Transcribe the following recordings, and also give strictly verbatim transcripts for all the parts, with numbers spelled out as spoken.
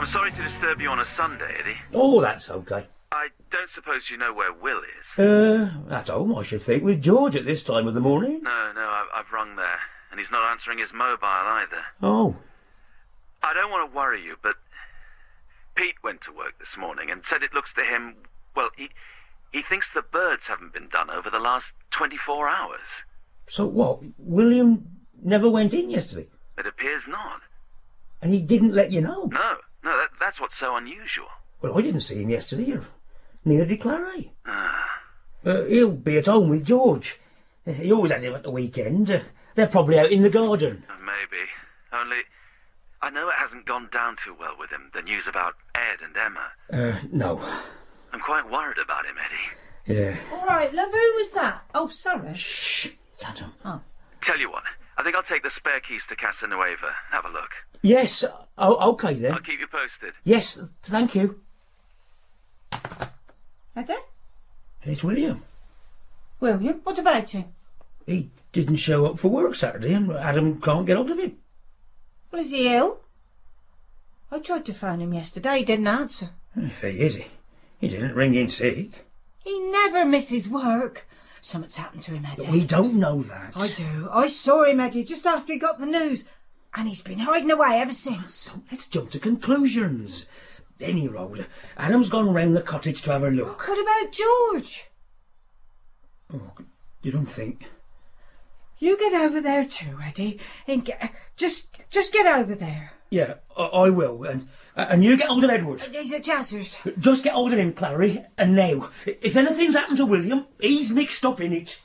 I'm sorry to disturb you on a Sunday, Eddie. Oh, that's okay. I don't suppose you know where Will is? Uh, at home, I should think, with George at this time of the morning. No, no, I, I've rung there, and he's not answering his mobile either. Oh. I don't want to worry you, but Pete went to work this morning and said it looks to him, well, he, he thinks the birds haven't been done over the last twenty-four hours. So what, William never went in yesterday? It appears not. And he didn't let you know? No, no, that, that's what's so unusual. Well, I didn't see him yesterday, or neither did Clary. Ah. Uh, he'll be at home with George. Uh, he always has him at the weekend. Uh, they're probably out in the garden. Maybe. Only, I know it hasn't gone down too well with him, the news about Ed and Emma. Uh, no. I'm quite worried about him, Eddie. Yeah. All right, love, who was that? Oh, sorry. Shh, it's Adam. Oh. Tell you what, I think I'll take the spare keys to Casanueva. Have a look. Yes, oh, okay then. I'll keep you posted. Yes, thank you. Eddie? It's William. William? What about him? He didn't show up for work Saturday and Adam can't get hold of him. Well, is he ill? I tried to phone him yesterday, he didn't answer. If he is, he, he didn't ring in sick. He never misses work. Something's happened to him, Eddie. We don't know that. I do. I saw him, Eddie, just after he got the news. And he's been hiding away ever since. Don't let's jump to conclusions. Any road, Adam's gone round the cottage to have a look. What about George? Oh, you don't think? You get over there too, Eddie. And get, just, just get over there. Yeah, I, I will. And and you get hold of Edward. He's at Jazzers. Just get hold of him, Clary. And now, if anything's happened to William, he's mixed up in it.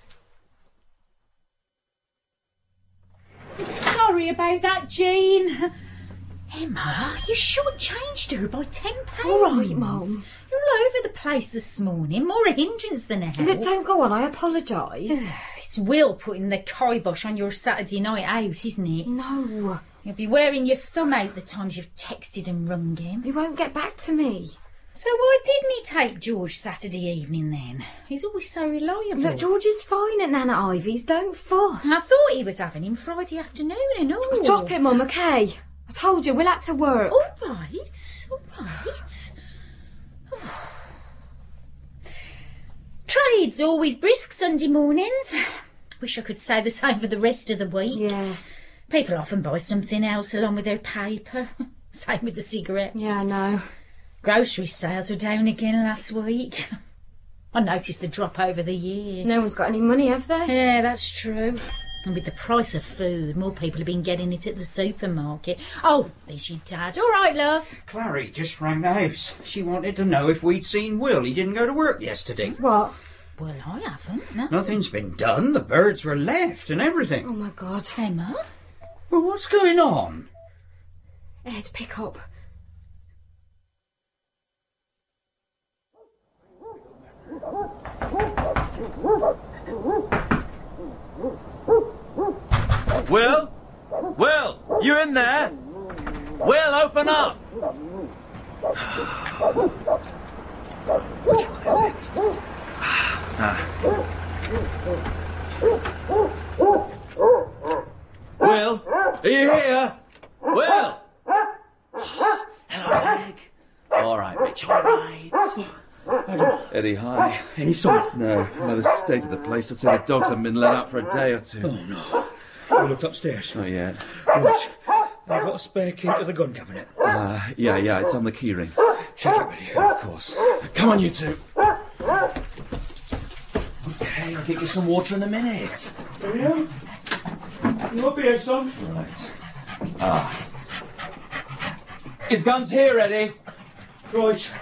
Sorry about that, Jean. Emma, you short-changed her by ten pounds. All right, Mum. You're all over the place this morning, more a hindrance than a help. Look, don't go on, I apologise. It's Will putting the kibosh on your Saturday night out, isn't it? No. You'll be wearing your thumb out the times you've texted and rung him. He won't get back to me. So why didn't he take George Saturday evening then? He's always so reliable. Look, George is fine at Nana Ivy's, don't fuss. I thought he was having him Friday afternoon and all. Drop it, Mum, okay? I told you, we'll have to work. All right, all right. Trade's always brisk Sunday mornings. Wish I could say the same for the rest of the week. Yeah. People often buy something else along with their paper. Same with the cigarettes. Yeah, I know. Grocery sales were down again last week. I noticed the drop over the year. No one's got any money, have they? Yeah, that's true. And with the price of food, more people have been getting it at the supermarket. Oh, there's your dad. All right, love. Clary just rang the house. She wanted to know if we'd seen Will. He didn't go to work yesterday. What? Well, I haven't, no. Nothing's been done. The birds were left and everything. Oh, my God. Emma? Well, what's going on? Ed, pick up. Will? Will? You in there? Will, open up! Which one is it? Ah. Will? Are you here? Will? Hello, Meg. All right, Mitch, all right. Eddie, hi. Any sign? No, by the state of the place, I'd say the dogs haven't been let out for a day or two. Oh, no. I looked upstairs. Not yet. Right. I've got a spare key to the gun cabinet. Uh, yeah, yeah, it's on the keyring. Check it with you. Of course. Come on, you two. Okay, I'll get you some water in a minute. William? You up here, son? Right. Ah. His gun's here, Eddie. Right.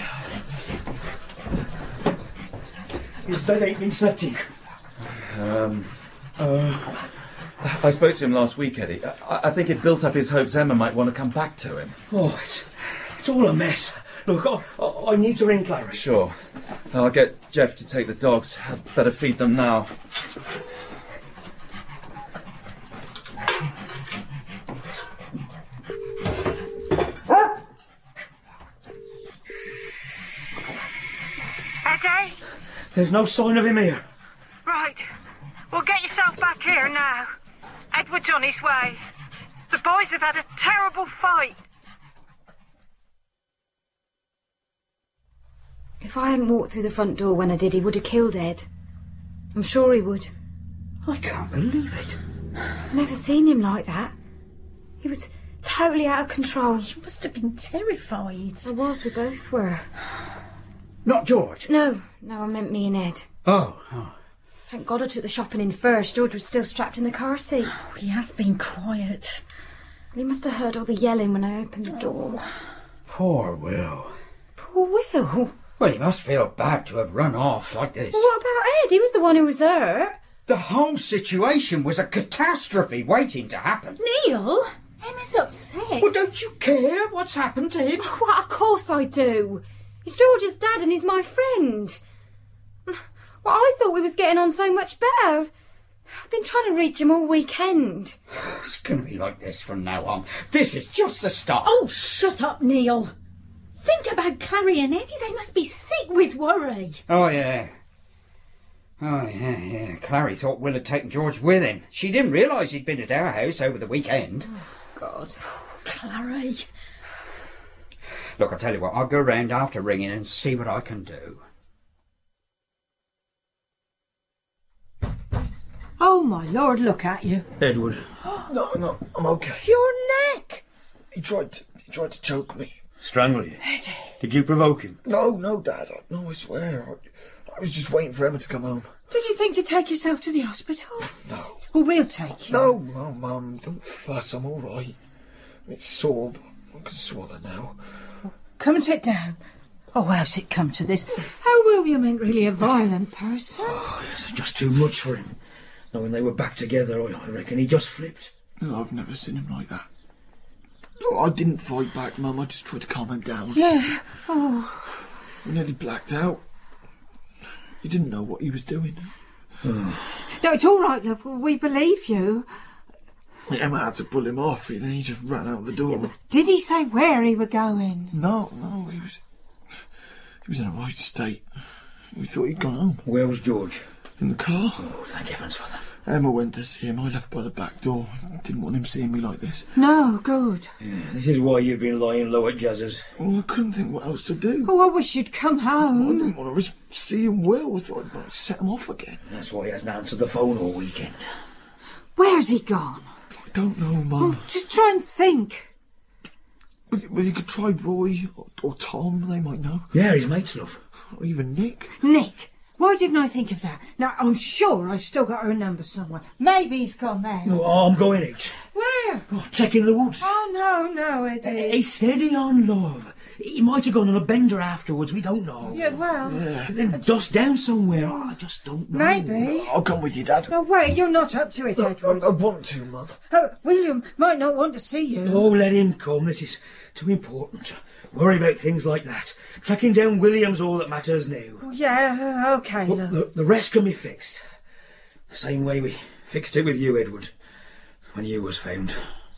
His bed ain't been slept in. Um... Uh... I spoke to him last week, Eddie. I, I think it built up his hopes Emma might want to come back to him. Oh, it's, it's all a mess. Look, I, I, I need to ring Clary. Sure. I'll get Jeff to take the dogs. I'd better feed them now. Eddie? There's no sign of him here. Right. Well, get yourself back here now. Edward's on his way. The boys have had a terrible fight. If I hadn't walked through the front door when I did, he would have killed Ed. I'm sure he would. I can't believe it. I've never seen him like that. He was totally out of control. You must have been terrified. I was, we both were. Not George? No, no, I meant me and Ed. Oh, oh. Thank God I took the shopping in first. George was still strapped in the car seat. Oh, he has been quiet. He must have heard all the yelling when I opened the door. Poor Will. Poor Will. Well, he must feel bad to have run off like this. Well, what about Ed? He was the one who was hurt. The whole situation was a catastrophe waiting to happen. Neil, Emma's upset. Well, don't you care what's happened to him? Well, of course I do. He's George's dad and he's my friend. Well, I thought we was getting on so much better. I've been trying to reach him all weekend. It's going to be like this from now on. This is just the start. Oh, shut up, Neil. Think about Clary and Eddie. They must be sick with worry. Oh, yeah. Oh, yeah, yeah. Clary thought Will had taken George with him. She didn't realise he'd been at our house over the weekend. Oh, God. Oh, Clary. Look, I'll tell you what. I'll go round after ringing and see what I can do. Oh, my Lord, look at you. Edward. No, no, I'm okay. Your neck. He tried to, he tried to choke me. Strangle you? Did you provoke him? No, no, Dad. I, no, I swear. I, I was just waiting for Emma to come home. Did you think to take yourself to the hospital? No. Well, we'll take you. No, no, Mum, don't fuss. I'm all right. It's sore, but I can swallow now. Come and sit down. Oh, how's it come to this? How William ain't really a violent person. Oh, it's just too much for him. Now, when they were back together, I, I reckon he just flipped. No, I've never seen him like that. No, I didn't fight back, Mum. I just tried to calm him down. Yeah. Oh. We nearly blacked out. He didn't know what he was doing. Oh. No, it's all right, love. We believe you. Emma had to pull him off, and then he just ran out the door. Yeah, did he say where he were going? No, no, he was... He was in a right state. We thought he'd gone home. Where was George? In the car. Oh, thank heavens for that. Emma went to see him. I left by the back door. Didn't want him seeing me like this. No, good. Yeah, this is why you've been lying low at Jazz's. Well, I couldn't think what else to do. Oh, I wish you'd come home. I didn't want to risk seeing Will. I thought I might set him off again. That's why he hasn't answered the phone all weekend. Where's he gone? I don't know, Mum. Oh, just try and think. Well, well, you could try Roy or, or Tom. They might know. Yeah, his mates, love. Or even Nick. Nick? Why didn't I think of that? Now, I'm sure I've still got her number somewhere. Maybe he's gone there. No, I'm going out. Where? Oh, checking the woods. Oh, no, no, Eddie. Hey, steady on, love. He might have gone on a bender afterwards. We don't know. Yeah, well... Yeah. Then dust down somewhere. Oh, I just don't know. Maybe. I'll come with you, Dad. No, wait, you're not up to it, No, Edward. I, I want to, Mum. Oh, William might not want to see you. Oh, let him come. This is too important. Worry about things like that. Tracking down William's all that matters now. Oh, yeah, okay, Well, love. the, the rest can be fixed. The same way we fixed it with you, Edward, when you was found.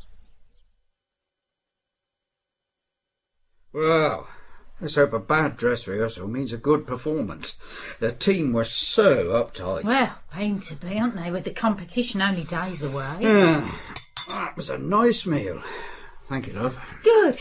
Well, let's hope a bad dress rehearsal means a good performance. The team were so uptight. Well, bound to be, aren't they, with the competition only days away? Yeah, that was a nice meal. Thank you, love. Good.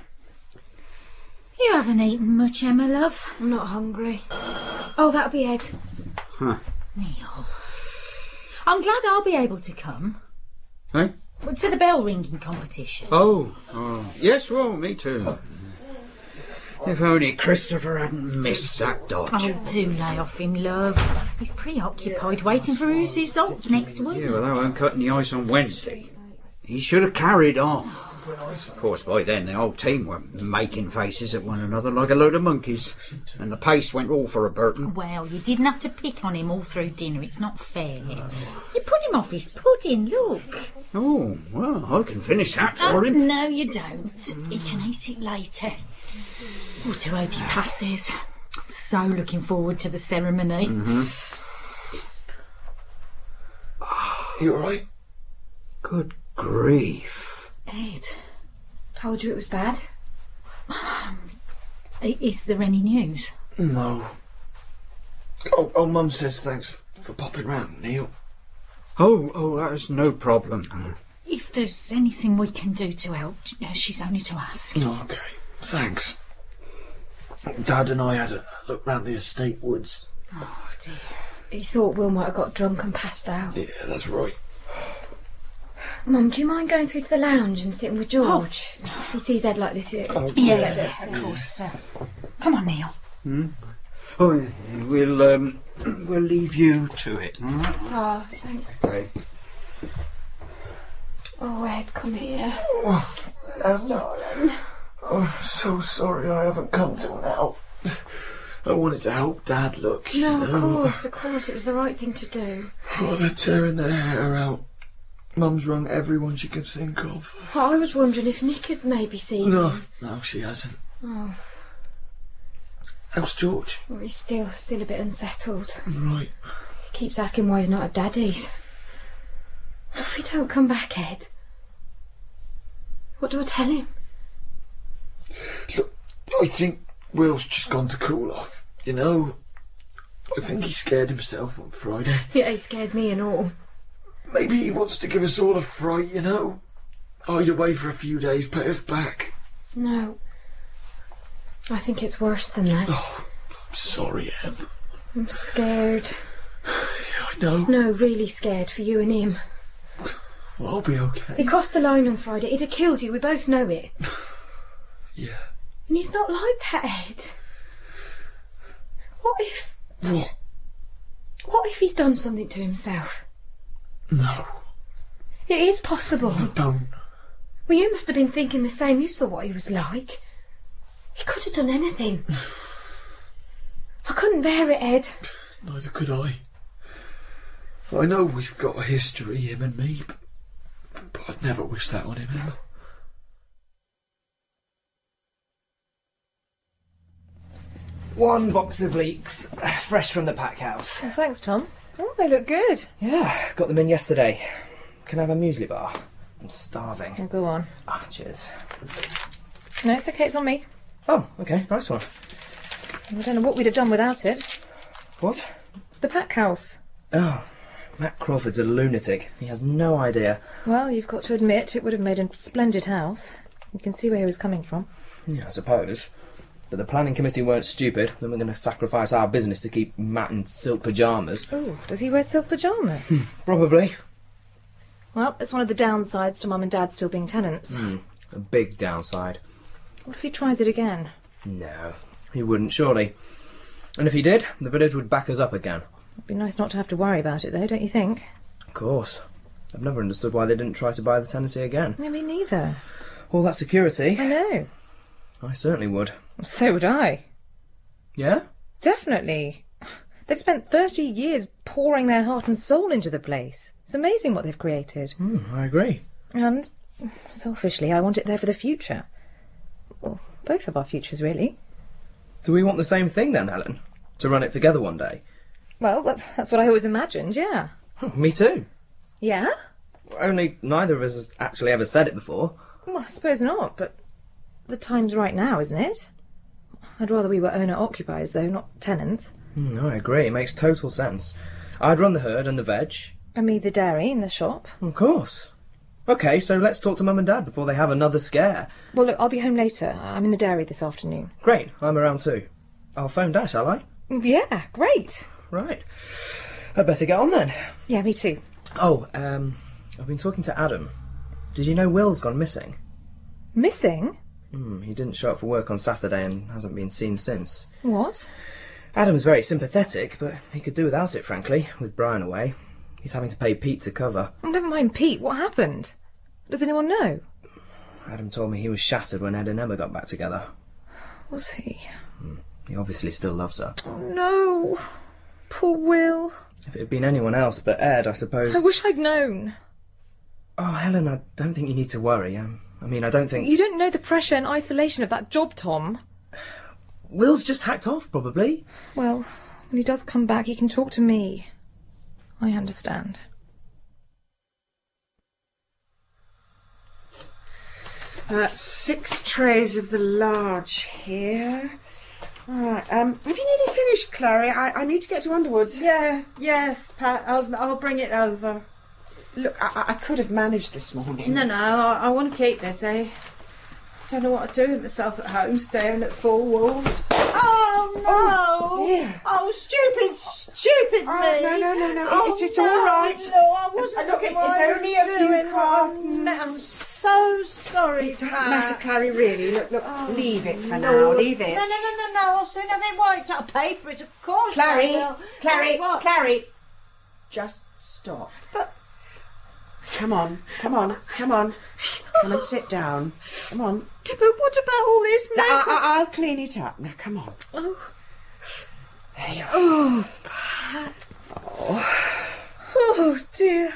You haven't eaten much, Emma, love. I'm not hungry. Oh, that'll be Ed. Huh. Neil. I'm glad I'll be able to come. Hey? Well, to the bell ringing competition. Oh, oh, yes, well, me too. If only Christopher hadn't missed that dodge. Oh, do lay off him, love. He's preoccupied waiting for his results next week. Yeah, well, they weren't cutting the ice on Wednesday. He should have carried on. Of course, by then the whole team were making faces at one another like a load of monkeys, and the pace went all for a Burton. Well, you didn't have to pick on him all through dinner. It's not fair. You put him off his pudding, look. Oh, well, I can finish that for Oh, him. no, you don't. He can eat it later. Oh, to hope he passes. So looking forward to the ceremony. Mm-hmm. You all right? Good grief. Ed, Told you it was bad. is there any news? No. Oh, oh Mum says thanks for popping round, Neil. Oh, oh, that is no problem. If there's anything we can do to help, she's only to ask. Okay, thanks. Dad and I had a look round the estate woods. Oh, dear. He thought Will might have got drunk and passed out. Yeah, that's right. Mum, do you mind going through to the lounge and sitting with George? Oh. If he sees Ed like this, it... Oh, Yeah, yeah, yeah, of course. Uh, come on, Neil. Hmm? Oh, we'll, um, we'll leave you to it, all right? Oh, thanks. Okay. Oh, Ed, come here. Oh, darling. Oh, I'm so sorry I haven't come till now. I wanted to help Dad look. No, you of know. course, of course, it was the right thing to do. Oh, they're tearing their hair out. Mum's rung everyone she could think of. Oh, I was wondering if Nick had maybe seen No, him. no, she hasn't. Oh. How's George? Well, he's still, still a bit unsettled. Right. He keeps asking why he's not at Daddy's. What if he don't come back, Ed? What do I tell him? Look, I think Will's just gone to cool off, you know? I think he scared himself on Friday. Yeah, he scared me and all. Maybe he wants to give us all a fright, you know? Hide away for a few days, pay us back. No. I think it's worse than that. Oh, I'm sorry, Em. I'm scared. Yeah, I know. No, really scared for you and him. Well, I'll be okay. He crossed the line on Friday. He'd have killed you. We both know it. Yeah. And he's not like that, Ed. What if... What? What if he's done something to himself? No. It is possible. No, don't. Well, you must have been thinking the same. You saw what he was like. He could have done anything. I couldn't bear it, Ed. Neither could I. I know we've got a history, him and me, but, but I'd never wish that on him, Emma. One box of leeks, fresh from the pack house. Oh, thanks, Tom. Oh, they look good. Yeah, got them in yesterday. Can I have a muesli bar? I'm starving. Oh, go on. Ah, cheers. No, it's okay, it's on me. Oh, okay, nice one. I don't know what we'd have done without it. What? The pack house. Oh, Matt Crawford's a lunatic. He has no idea. Well, you've got to admit it would have made a splendid house. You can see where he was coming from. Yeah, I suppose. But the planning committee weren't stupid. Then we're going to sacrifice our business to keep Matt in silk pyjamas. Oh, does he wear silk pyjamas? Probably. Well, it's one of the downsides to Mum and Dad still being tenants. Mm, a big downside. What if he tries it again? No, he wouldn't, surely. And if he did, the village would back us up again. It'd be nice not to have to worry about it, though, don't you think? Of course. I've never understood why they didn't try to buy the tenancy again. No, me neither. All that security. I know. I certainly would. So would I. Yeah? Definitely. They've spent thirty years pouring their heart and soul into the place. It's amazing what they've created. Mm, I agree. And, selfishly, I want it there for the future. Well, both of our futures, really. Do we want the same thing then, Helen? To run it together one day? Well, that's what I always imagined, yeah. Me too. Yeah? Only neither of us has actually ever said it before. Well, I suppose not, but the time's right now, isn't it? I'd rather we were owner-occupiers, though, not tenants. Mm, I agree. It makes total sense. I'd run the herd and the veg. And me the dairy and the shop. Of course. OK, so let's talk to Mum and Dad before they have another scare. Well, look, I'll be home later. I'm in the dairy this afternoon. Great. I'm around too. I'll phone Dad, shall I? Yeah, great. Right. I'd better get on then. Yeah, me too. Oh, um, I've been talking to Adam. Did you know Will's gone missing? Missing? Hmm, he didn't show up for work on Saturday and hasn't been seen since. What? Adam's very sympathetic, but he could do without it, frankly, with Brian away. He's having to pay Pete to cover. Oh, never mind Pete, what happened? Does anyone know? Adam told me he was shattered when Ed and Emma got back together. Was he? Hmm, he obviously still loves her. Oh, no. Poor Will. If it had been anyone else but Ed, I suppose... I wish I'd known. Oh, Helen, I don't think you need to worry. Um, I mean, I don't think... You don't know the pressure and isolation of that job, Tom. Will's just hacked off, probably. Well, when he does come back, he can talk to me. I understand. Uh, six trays of the large here. All right. Um, have you nearly finished, Clary? I, I need to get to Underwood's. Yeah, yes, Pat. I'll I'll bring it over. Look, I, I could have managed this morning. No, no. I, I want to keep this, eh? Don't know what to do with myself at home, staring at four walls. Oh no! Oh, dear. Oh, stupid, stupid Oh, me! no, no, no, no, Oh, it's, it's no, all right. No, I wasn't. Uh, look, looking it's, what it's I was only a few doing. Oh, cartons. no, I'm so sorry. It doesn't Pat. matter, Clary, really. Look, look, Oh, leave it for no. now, leave it. No, no, no, no, no, I'll soon have it wiped. I'll pay for it, of course. Clary, I will. Clary, Oh, what? Clary. Just stop. But Come on, come on, come on. Come and sit down. Come on. But what about all this Now, mess? I, I, I'll clean it up. Now, come on. Oh, There you are. oh, Pat. Oh. Oh dear.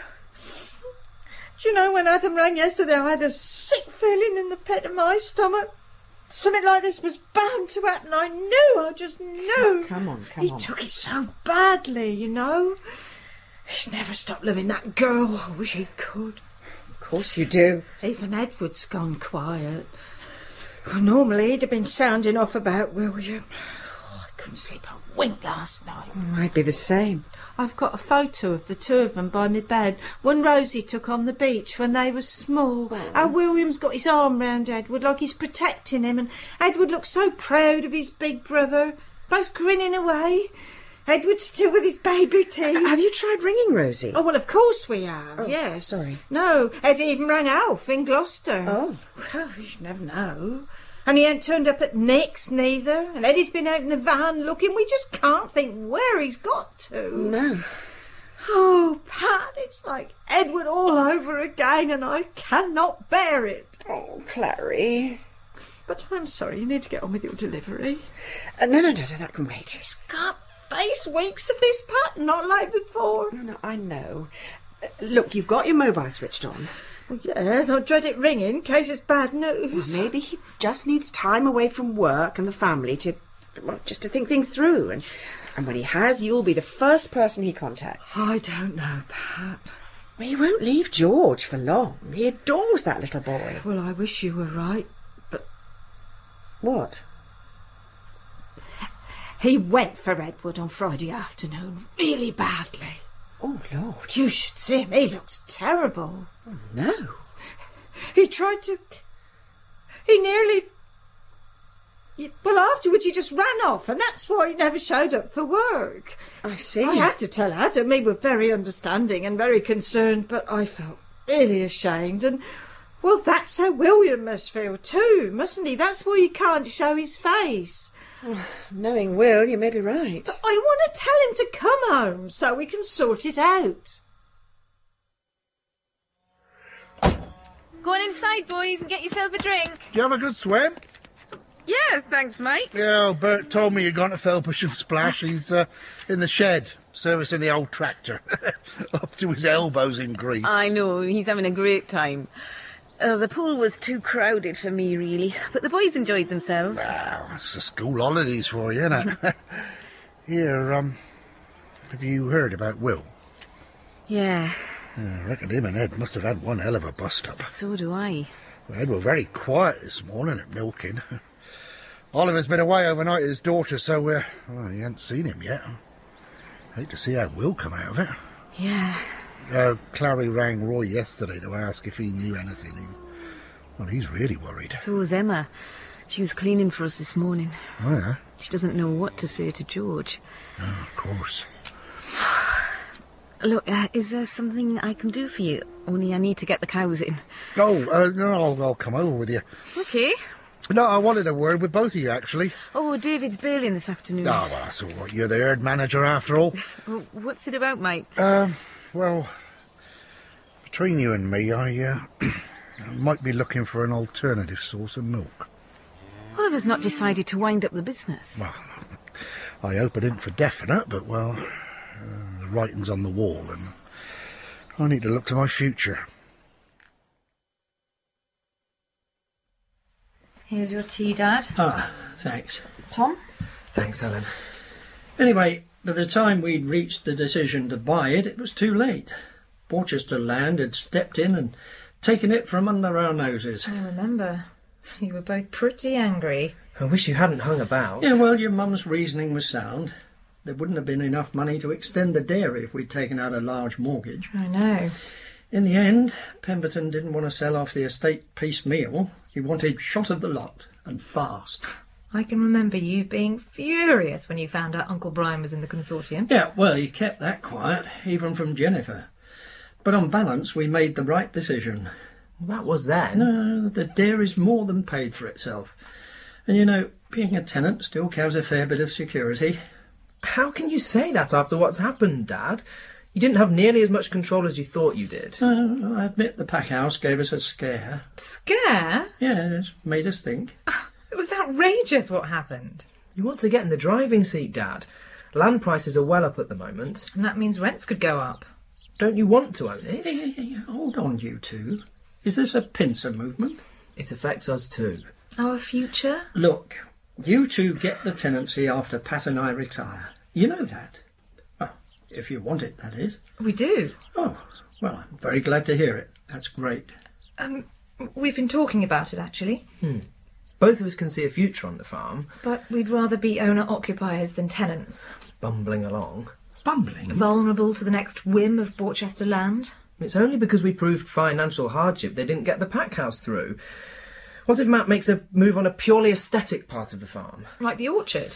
Do you know, when Adam rang yesterday, I had a sick feeling in the pit of my stomach. Something like this was bound to happen. I knew. I just knew. Come on, come he on. He took it so badly, you know. He's never stopped loving that girl. I wish he could. Of course you do. Even Edward's gone quiet. Well, normally he'd have been sounding off about William. Oh, I couldn't sleep a wink last night. I'd be the same. I've got a photo of the two of them by my bed. One Rosie took on the beach when they were small. Oh. How William's got his arm round Edward like he's protecting him, and Edward looks so proud of his big brother, both grinning away. Edward's still with his baby teeth. Have you tried ringing Rosie? Oh, well, of course we have, Oh, yes. sorry. No, Eddie even rang Alf in Gloucester. Oh. Well, you should never know. And he ain't turned up at Nick's neither. And Eddie's been out in the van looking. We just can't think where he's got to. No. Oh, Pat, it's like Edward all over again, and I cannot bear it. Oh, Clary. But I'm sorry, you need to get on with your delivery. Uh, no, no, no, no, that can wait. Just can't face weeks of this, Pat, not like before. No, no, I know. Uh, look, you've got your mobile switched on. Well, yeah, and I dread it ringing in case it's bad news. Well, maybe he just needs time away from work and the family to, well, just to think things through. And, and when he has, you'll be the first person he contacts. I don't know, Pat. Well, he won't leave George for long. He adores that little boy. Well, I wish you were right, but... What? He went for Edward on Friday afternoon, really badly. Oh, Lord. You should see him. He looks terrible. Oh, no. He tried to... He nearly... Well, afterwards he just ran off, and that's why he never showed up for work. I see. I had to tell Adam. He was very understanding and very concerned, but I felt really ashamed. And, well, that's how William must feel too, mustn't he? That's why he can't show his face. Knowing Will, you may be right. But I want to tell him to come home so we can sort it out. Go on inside, boys, and get yourself a drink. Do you have a good swim? Yeah, thanks, mate. Yeah, well, Bert told me you'd gone to Felpush and Splash. He's uh, in the shed, servicing the old tractor. Up to his elbows in grease. I know, he's having a great time. Uh, the pool was too crowded for me, really, but the boys enjoyed themselves. Well, it's the school holidays for you, isn't it? Here, um, have you heard about Will? Yeah. Yeah, I reckon him and Ed must have had one hell of a bust-up. So do I. Well, Ed were very quiet this morning at milking. Oliver's been away overnight with his daughter, so uh, well, he hasn't seen him yet. Hate to see how Will come out of it. Yeah. Uh, Clary rang Roy yesterday to ask if he knew anything. He, well, he's really worried. So was Emma. She was cleaning for us this morning. Oh, yeah? She doesn't know what to say to George. Oh, of course. Look, uh, is there something I can do for you? Only I need to get the cows in. Oh, uh, no, I'll, I'll come over with you. Okay. No, I wanted a word with both of you, actually. Oh, David's bailing this afternoon. Oh, well, that's all right. You're the herd manager, after all. Well, what's it about, mate? Um, well, between you and me, I, uh, might be looking for an alternative source of milk. Oliver's not decided to wind up the business. Well, I hope it isn't for definite, but, well, uh, the writing's on the wall, and I need to look to my future. Here's your tea, Dad. Ah, thanks. Tom? Thanks, Helen. Anyway, by the time we'd reached the decision to buy it, it was too late. Porchester Land had stepped in and taken it from under our noses. I remember. You were both pretty angry. I wish you hadn't hung about. Yeah, well, your mum's reasoning was sound. There wouldn't have been enough money to extend the dairy if we'd taken out a large mortgage. I know. In the end, Pemberton didn't want to sell off the estate piecemeal, He wanted shot of the lot, and fast. I can remember you being furious when you found out Uncle Brian was in the consortium. Yeah, well, he kept that quiet, even from Jennifer. But on balance, we made the right decision. That was then? No, the dairy's more than paid for itself. And you know, being a tenant still carries a fair bit of security. How can you say that after what's happened, Dad? You didn't have nearly as much control as you thought you did. Uh, I admit the pack house gave us a scare. Scare? Yes, made us think. It was outrageous what happened. You want to get in the driving seat, Dad. Land prices are well up at the moment. And that means rents could go up. Don't you want to own it? Hey, hey, hey, hold on, you two. Is this a pincer movement? It affects us too. Our future? Look, you two get the tenancy after Pat and I retire. You know that. Well, if you want it, that is. We do. Oh, well, I'm very glad to hear it. That's great. Um, we've been talking about it, actually. Hmm. Both of us can see a future on the farm. But we'd rather be owner-occupiers than tenants. Bumbling along. Bumbling? Vulnerable to the next whim of Borchester land. It's only because we proved financial hardship they didn't get the pack house through. What if Matt makes a move on a purely aesthetic part of the farm? Like the orchard?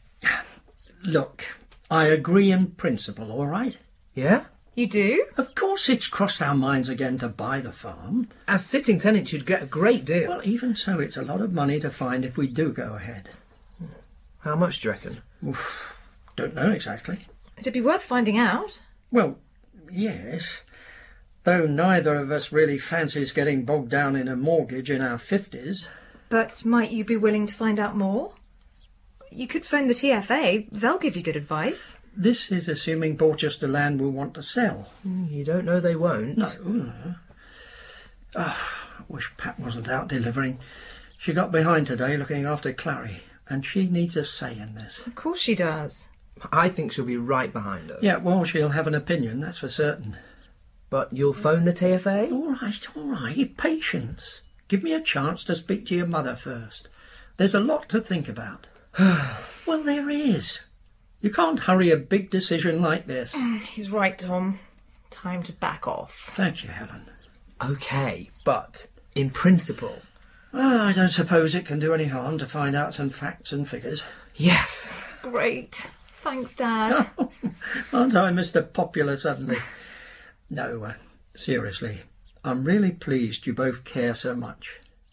Look, I agree in principle, all right? Yeah? You do? Of course it's crossed our minds again to buy the farm. As sitting tenants, you'd get a great deal. Well, even so, it's a lot of money to find if we do go ahead. How much do you reckon? Oof, don't know exactly. It'd be worth finding out. Well, yes. Though neither of us really fancies getting bogged down in a mortgage in our fifties. But might you be willing to find out more? You could phone the T F A. They'll give you good advice. This is assuming Borchester Land will want to sell. You don't know they won't. No. no. Oh, I wish Pat wasn't out delivering. She got behind today looking after Clary, and she needs a say in this. Of course she does. I think she'll be right behind us. Yeah, well, she'll have an opinion, that's for certain. But you'll phone the T F A? All right, all right. Patience. Give me a chance to speak to your mother first. There's a lot to think about. Well, there is. You can't hurry a big decision like this. He's right, Tom. Time to back off. Thank you, Helen. OK, but in principle... Well, I don't suppose it can do any harm to find out some facts and figures. Yes. Great. Thanks, Dad. Aren't I Mister Popular suddenly? No, uh, seriously, I'm really pleased you both care so much.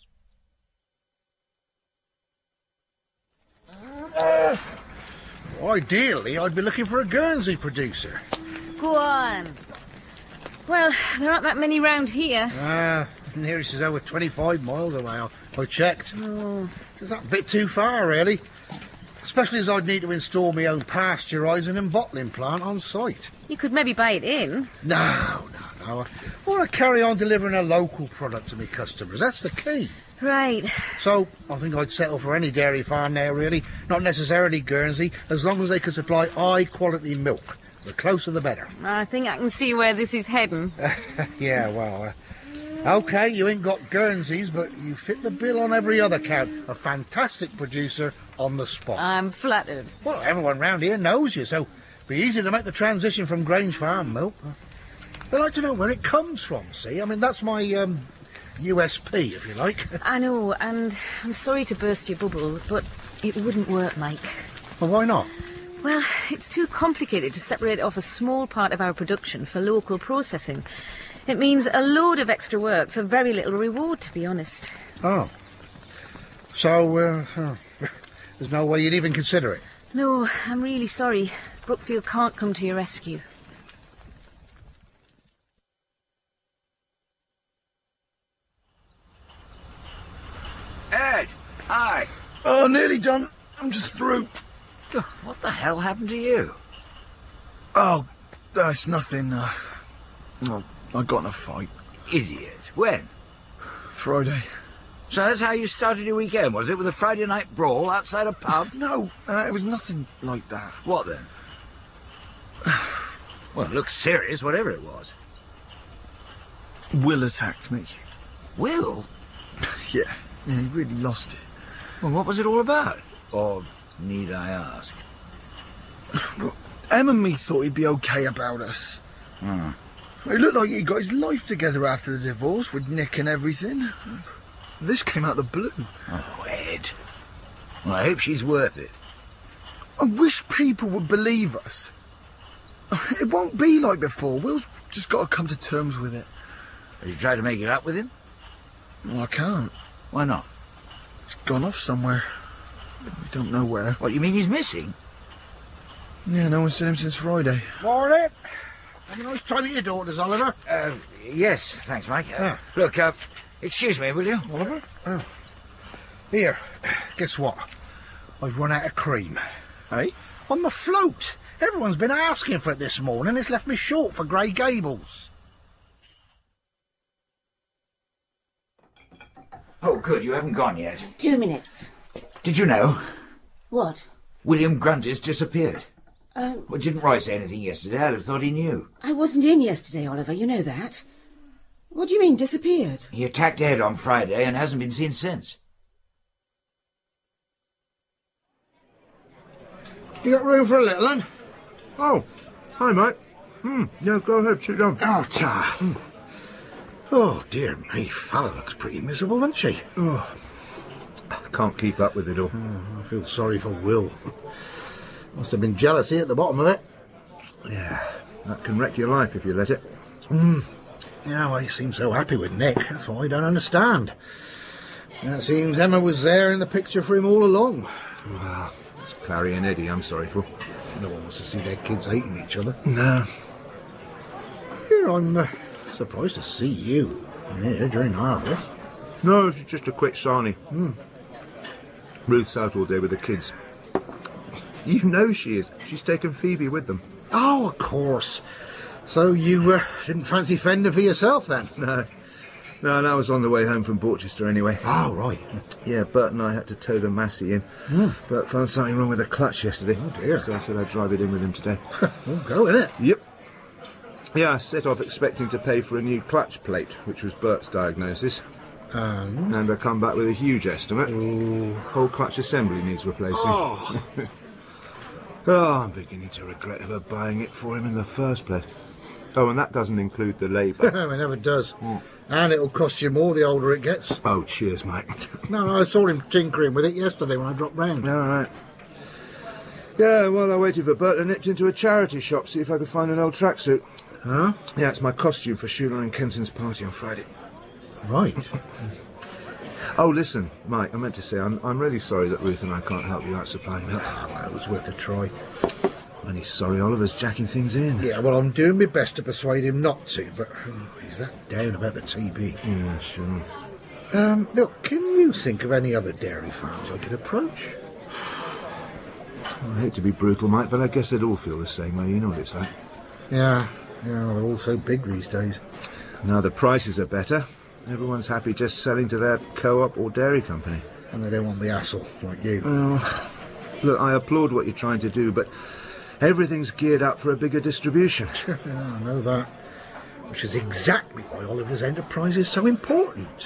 Uh, ideally, I'd be looking for a Guernsey producer. Go on. Well, there aren't that many round here. Ah, nearest is over twenty-five miles away. I, I checked. Oh. Is that a bit too far, really? Especially as I'd need to install my own pasteurising and bottling plant on site. You could maybe buy it in. No, no, no. I want to carry on delivering a local product to my customers. That's the key. Right. So, I think I'd settle for any dairy farm there, really. Not necessarily Guernsey, as long as they could supply high-quality milk. The closer, the better. I think I can see where this is heading. Yeah, well, uh, OK, you ain't got Guernseys, but you fit the bill on every other count. A fantastic producer on the spot. I'm flattered. Well, everyone round here knows you, so be easy to make the transition from Grange Farm milk. They like to know where it comes from, see? I mean, that's my um, U S P, if you like. I know, and I'm sorry to burst your bubble, but it wouldn't work, Mike. Well, why not? Well, it's too complicated to separate off a small part of our production for local processing. It means a load of extra work for very little reward, to be honest. Oh. So, uh, uh, there's no way you'd even consider it? No, I'm really sorry. Brookfield can't come to your rescue. Ed, hi. Oh, nearly done. I'm just through. What the hell happened to you? Oh, that's nothing. Uh, well, I got in a fight. Idiot. When? Friday. So that's how you started your weekend, was it? With a Friday night brawl outside a pub? No, uh, it was nothing like that. What then? Well, it looks serious, whatever it was. Will attacked me. Will? Yeah, yeah, he really lost it. Well, what was it all about? Or need I ask? Well, Em and me thought he'd be okay about us. Hmm. It looked like he got his life together after the divorce with Nick and everything. This came out of the blue. Oh, Ed. Well, I hope she's worth it. I wish people would believe us. It won't be like before. Will's just got to come to terms with it. Have you tried to make it up with him? Well, I can't. Why not? He's gone off somewhere. We don't know where. What, you mean he's missing? Yeah, no one's seen him since Friday. Morning. Have a nice time at your daughter's, Oliver. Uh, yes, thanks, Mike. Uh, Ah. Look, uh, excuse me, will you? Oliver? Oh. Here, guess what? I've run out of cream. Hey? On the float. Everyone's been asking for it this morning. It's left me short for Grey Gables. Oh, good, you haven't gone yet. Two minutes. Did you know? What? William Grundy's disappeared. Oh, Well, didn't Roy say anything yesterday? I'd have thought he knew. I wasn't in yesterday, Oliver. You know that. What do you mean, disappeared? He attacked Ed on Friday and hasn't been seen since. You got room for a little one? Oh, hi, mate. Hmm, yeah, go ahead, sit down. Oh, ta. Mm. Oh, dear me. Fella looks pretty miserable, doesn't she? Oh, can't keep up with it all. Oh, I feel sorry for Will. Must have been jealousy at the bottom of it. Yeah, that can wreck your life if you let it. Mm. Yeah, well, he seems so happy with Nick. That's what I don't understand. Now, it seems Emma was there in the picture for him all along. Well, it's Clary and Eddie I'm sorry for. No one wants to see their kids hating each other. No. Here, I'm uh, surprised to see you here during harvest. No, it's just a quick sarnie. Mm. Ruth's out all day with the kids. You know she is. She's taken Phoebe with them. Oh, of course. So you uh, didn't fancy fending for yourself, then? No. No, that was on the way home from Borchester anyway. Oh, right. Yeah, Bert and I had to tow the Massey in. Mm. Bert found something wrong with the clutch yesterday. Oh, dear. So I said I'd drive it in with him today. We'll go, innit? Yep. Yeah, I set off expecting to pay for a new clutch plate, which was Bert's diagnosis. Um, and I come back with a huge estimate. Ooh. Whole clutch assembly needs replacing. Oh. Oh, I'm beginning to regret ever buying it for him in the first place. Oh, and that doesn't include the labour. It never does. Mm. And it'll cost you more the older it gets. Oh, cheers, mate. No, no, I saw him tinkering with it yesterday when I dropped round. All right. Yeah, well, I waited for Bert and nipped into a charity shop, see if I could find an old tracksuit. Huh? Yeah, it's my costume for Sheila and Kenton's party on Friday. Right. Oh, listen, Mike, I meant to say, I'm, I'm really sorry that Ruth and I can't help you out supplying milk. Oh, well, it was worth a try. And he's sorry Oliver's jacking things in. Yeah, well, I'm doing my best to persuade him not to, but oh, he's that down about the T B. Yeah, sure. Um, look, can you think of any other dairy farms I could approach? I hate to be brutal, Mike, but I guess they'd all feel the same way. You know what it's like. Yeah, yeah, well, they're all so big these days. Now the prices are better. Everyone's happy just selling to their co-op or dairy company. And they don't want the hassle, like you. Well, look, I applaud what you're trying to do, but everything's geared up for a bigger distribution. Yeah, I know that. Which is exactly why Oliver's enterprise is so important.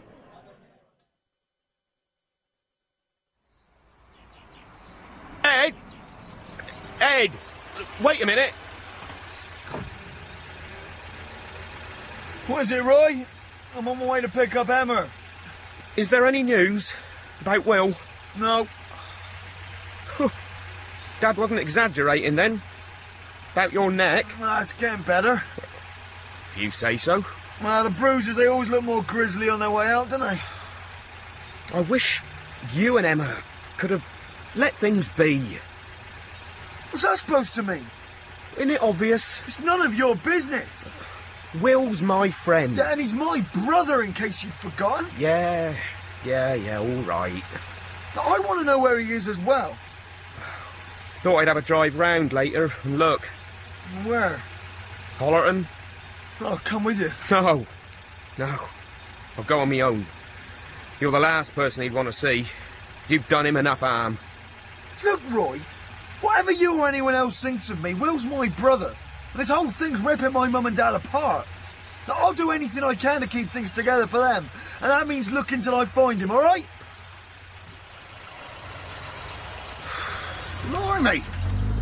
Ed! Ed! Wait a minute! What is it, Roy? I'm on my way to pick up Emma. Is there any news about Will? No. Dad wasn't exaggerating then? About your neck? Well, it's getting better. If you say so. Well, the bruises, they always look more grisly on their way out, don't they? I wish you and Emma could have let things be. What's that supposed to mean? Isn't it obvious? It's none of your business. Will's my friend. Yeah, and he's my brother, in case you've forgotten. Yeah, yeah, yeah, all right. Now, I want to know where he is as well. Thought I'd have a drive round later and look. Where? Hollerton. I'll come with you. No, no. I'll go on my own. You're the last person he'd want to see. You've done him enough harm. Look, Roy, whatever you or anyone else thinks of me, Will's my brother. And this whole thing's ripping my mum and dad apart. Now, I'll do anything I can to keep things together for them. And that means looking till I find him, all right? Blimey!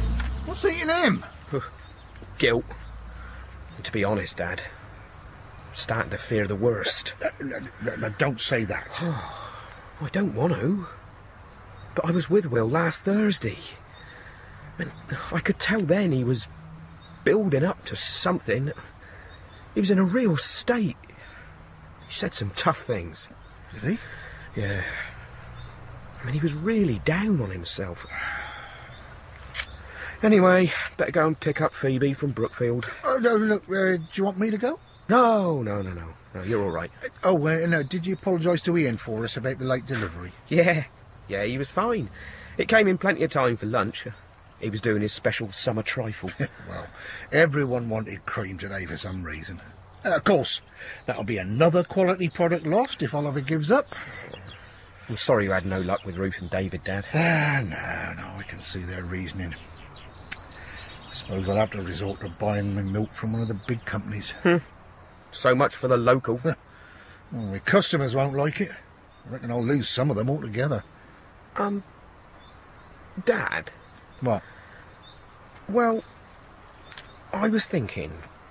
What's eating him? Guilt. To be honest, Dad, starting to fear the worst. Uh, uh, uh, don't say that. I don't want to. But I was with Will last Thursday. And I could tell then he was building up to something. He was in a real state. He said some tough things. Did he? Yeah. I mean, he was really down on himself. Anyway, better go and pick up Phoebe from Brookfield. Oh, no, look, uh, do you want me to go? No, no, no, no. No, you're all right. Uh, oh, uh, no, did you apologise to Ian for us about the late delivery? Yeah, yeah, he was fine. It came in plenty of time for lunch. He was doing his special summer trifle. Well, everyone wanted cream today for some reason. Uh, of course, that'll be another quality product lost if Oliver gives up. I'm sorry you had no luck with Ruth and David, Dad. Ah, no, no, I can see their reasoning. Suppose I'll have to resort to buying my milk from one of the big companies. Hmm. So much for the local. Well, my customers won't like it. I reckon I'll lose some of them altogether. Um, Dad? What? Well, I was thinking,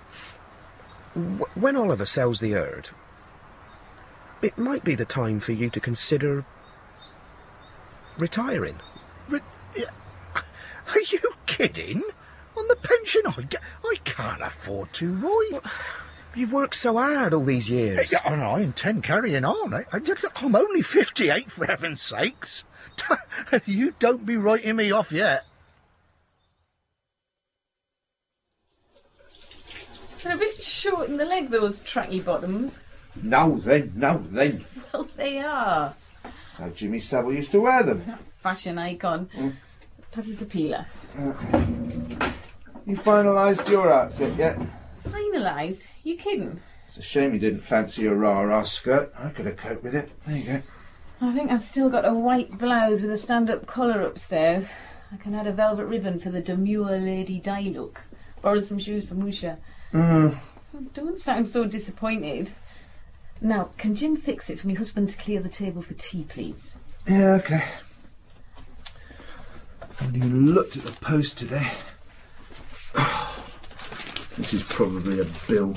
w when Oliver sells the herd, it might be the time for you to consider retiring. Re Are you kidding? On the pension I get, I can't afford to, Roy. Well, you've worked so hard all these years. Yeah, and I intend carrying on. I, I, I'm only fifty-eight, for heaven's sakes. You don't be writing me off yet. They're a bit short in the leg, those tracky bottoms. Now then, now then. Well, they are. That's how Jimmy Savile used to wear them. That fashion icon. Mm. Passes the peeler. Okay. You finalised your outfit yet? Finalised? You kidding? It's a shame you didn't fancy a rah-rah skirt. I could have coped with it. There you go. I think I've still got a white blouse with a stand-up collar upstairs. I can add a velvet ribbon for the demure Lady Di look. Borrowed some shoes from Musha. Mm. Don't sound so disappointed. Now, can Jim fix it for me husband to clear the table for tea, please? Yeah, okay. I haven't even looked at the post today. Oh, this is probably a bill.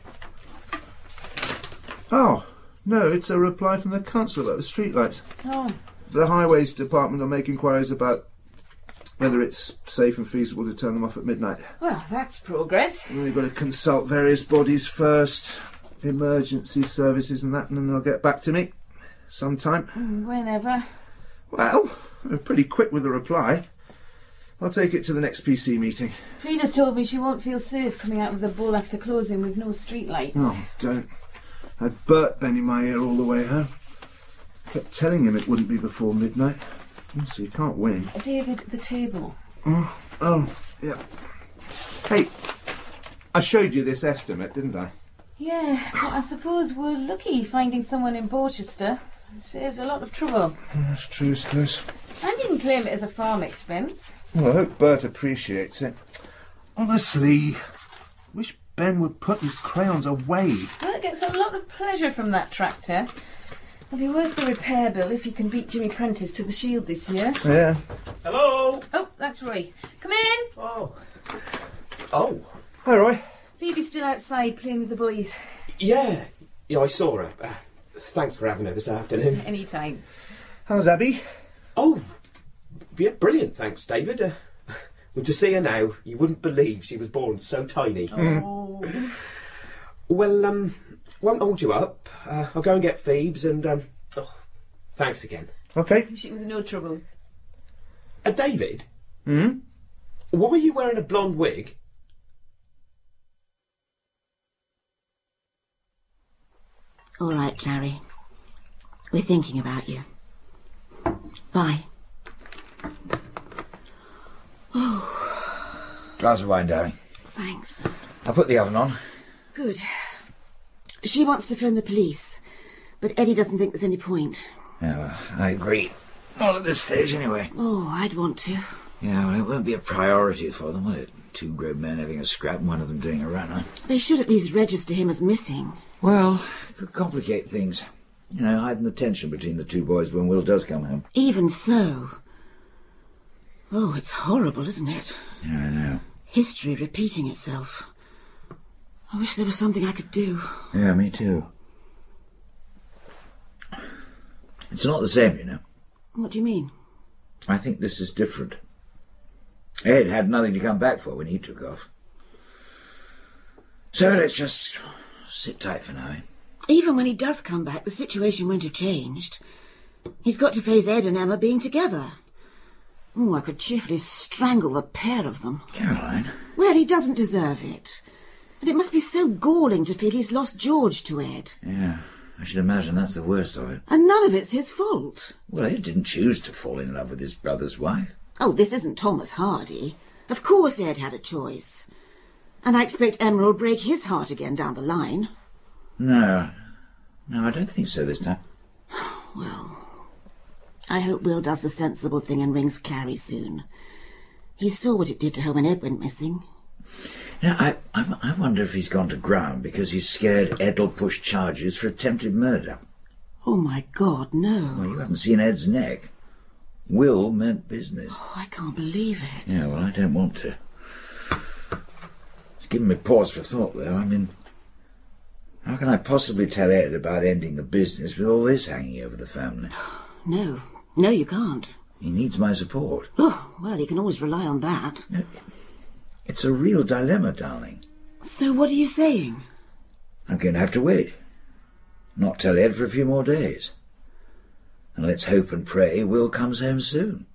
Oh, no, it's a reply from the council about the streetlights. Oh. The Highways Department will make inquiries about whether it's safe and feasible to turn them off at midnight. Well, that's progress. Well, you've got to consult various bodies first, emergency services and that, and then they'll get back to me sometime. Whenever. Well, they're pretty quick with the reply. I'll take it to the next P C meeting. Frida's told me she won't feel safe coming out of the bull after closing with no street lights. Oh, don't. I had Bert bending my ear all the way home. Kept telling him it wouldn't be before midnight. So you can't win. David, the table. Oh, oh, yeah. Hey, I showed you this estimate, didn't I? Yeah, but I suppose we're lucky finding someone in Borchester. It saves a lot of trouble. That's true, I suppose. I didn't claim it as a farm expense. Well, I hope Bert appreciates it. Honestly, wish Ben would put his crayons away. Bert gets a lot of pleasure from that tractor. It'll be worth the repair bill if you can beat Jimmy Prentice to the Shield this year. Yeah. Hello? Oh, that's Roy. Come in. Oh. Oh. Hi, Roy. Phoebe's still outside playing with the boys. Yeah. Yeah, I saw her. Uh, thanks for having her this afternoon. Anytime. How's Abby? Oh, yeah, brilliant, thanks, David. Uh, well, to see her now, you wouldn't believe she was born so tiny. Oh. Well, um, won't hold you up. Uh, I'll go and get Phoebes and, um, oh, thanks again. Okay. She was no trouble. Uh, David? Hmm? Why are you wearing a blonde wig? All right, Clary. We're thinking about you. Bye. Oh. Glass of wine, darling. Thanks. I'll put the oven on. Good. She wants to phone the police, but Eddie doesn't think there's any point. Yeah, well, I agree. Not at this stage, anyway. Oh, I'd want to. Yeah, well, it won't be a priority for them, will it? Two grown men having a scrap and one of them doing a run, huh? They should at least register him as missing. Well, it could complicate things. You know, hiding the tension between the two boys when Will does come home. Even so. Oh, it's horrible, isn't it? Yeah, I know. History repeating itself. I wish there was something I could do. Yeah, me too. It's not the same, you know. What do you mean? I think this is different. Ed had nothing to come back for when he took off. So let's just sit tight for now, eh? Even when he does come back, the situation won't have changed. He's got to face Ed and Emma being together. Oh, I could cheerfully strangle the pair of them. Caroline? Well, he doesn't deserve it. And it must be so galling to feel he's lost George to Ed. Yeah, I should imagine that's the worst of it. And none of it's his fault. Well, Ed didn't choose to fall in love with his brother's wife. Oh, this isn't Thomas Hardy. Of course Ed had a choice. And I expect Emma will break his heart again down the line. No. No, I don't think so this time. Well, I hope Will does the sensible thing and rings Clary soon. He saw what it did to her when Ed went missing. Yeah, I, I, I wonder if he's gone to ground because he's scared Ed'll push charges for attempted murder. Oh, my God, no. Well, you haven't seen Ed's neck. Will meant business. Oh, I can't believe it. Yeah, well, I don't want to. It's given me pause for thought, though. I mean, how can I possibly tell Ed about ending the business with all this hanging over the family? No. No, you can't. He needs my support. Oh, well, he can always rely on that. No, it's a real dilemma, darling. So what are you saying? I'm going to have to wait. Not tell Ed for a few more days. And let's hope and pray Will comes home soon.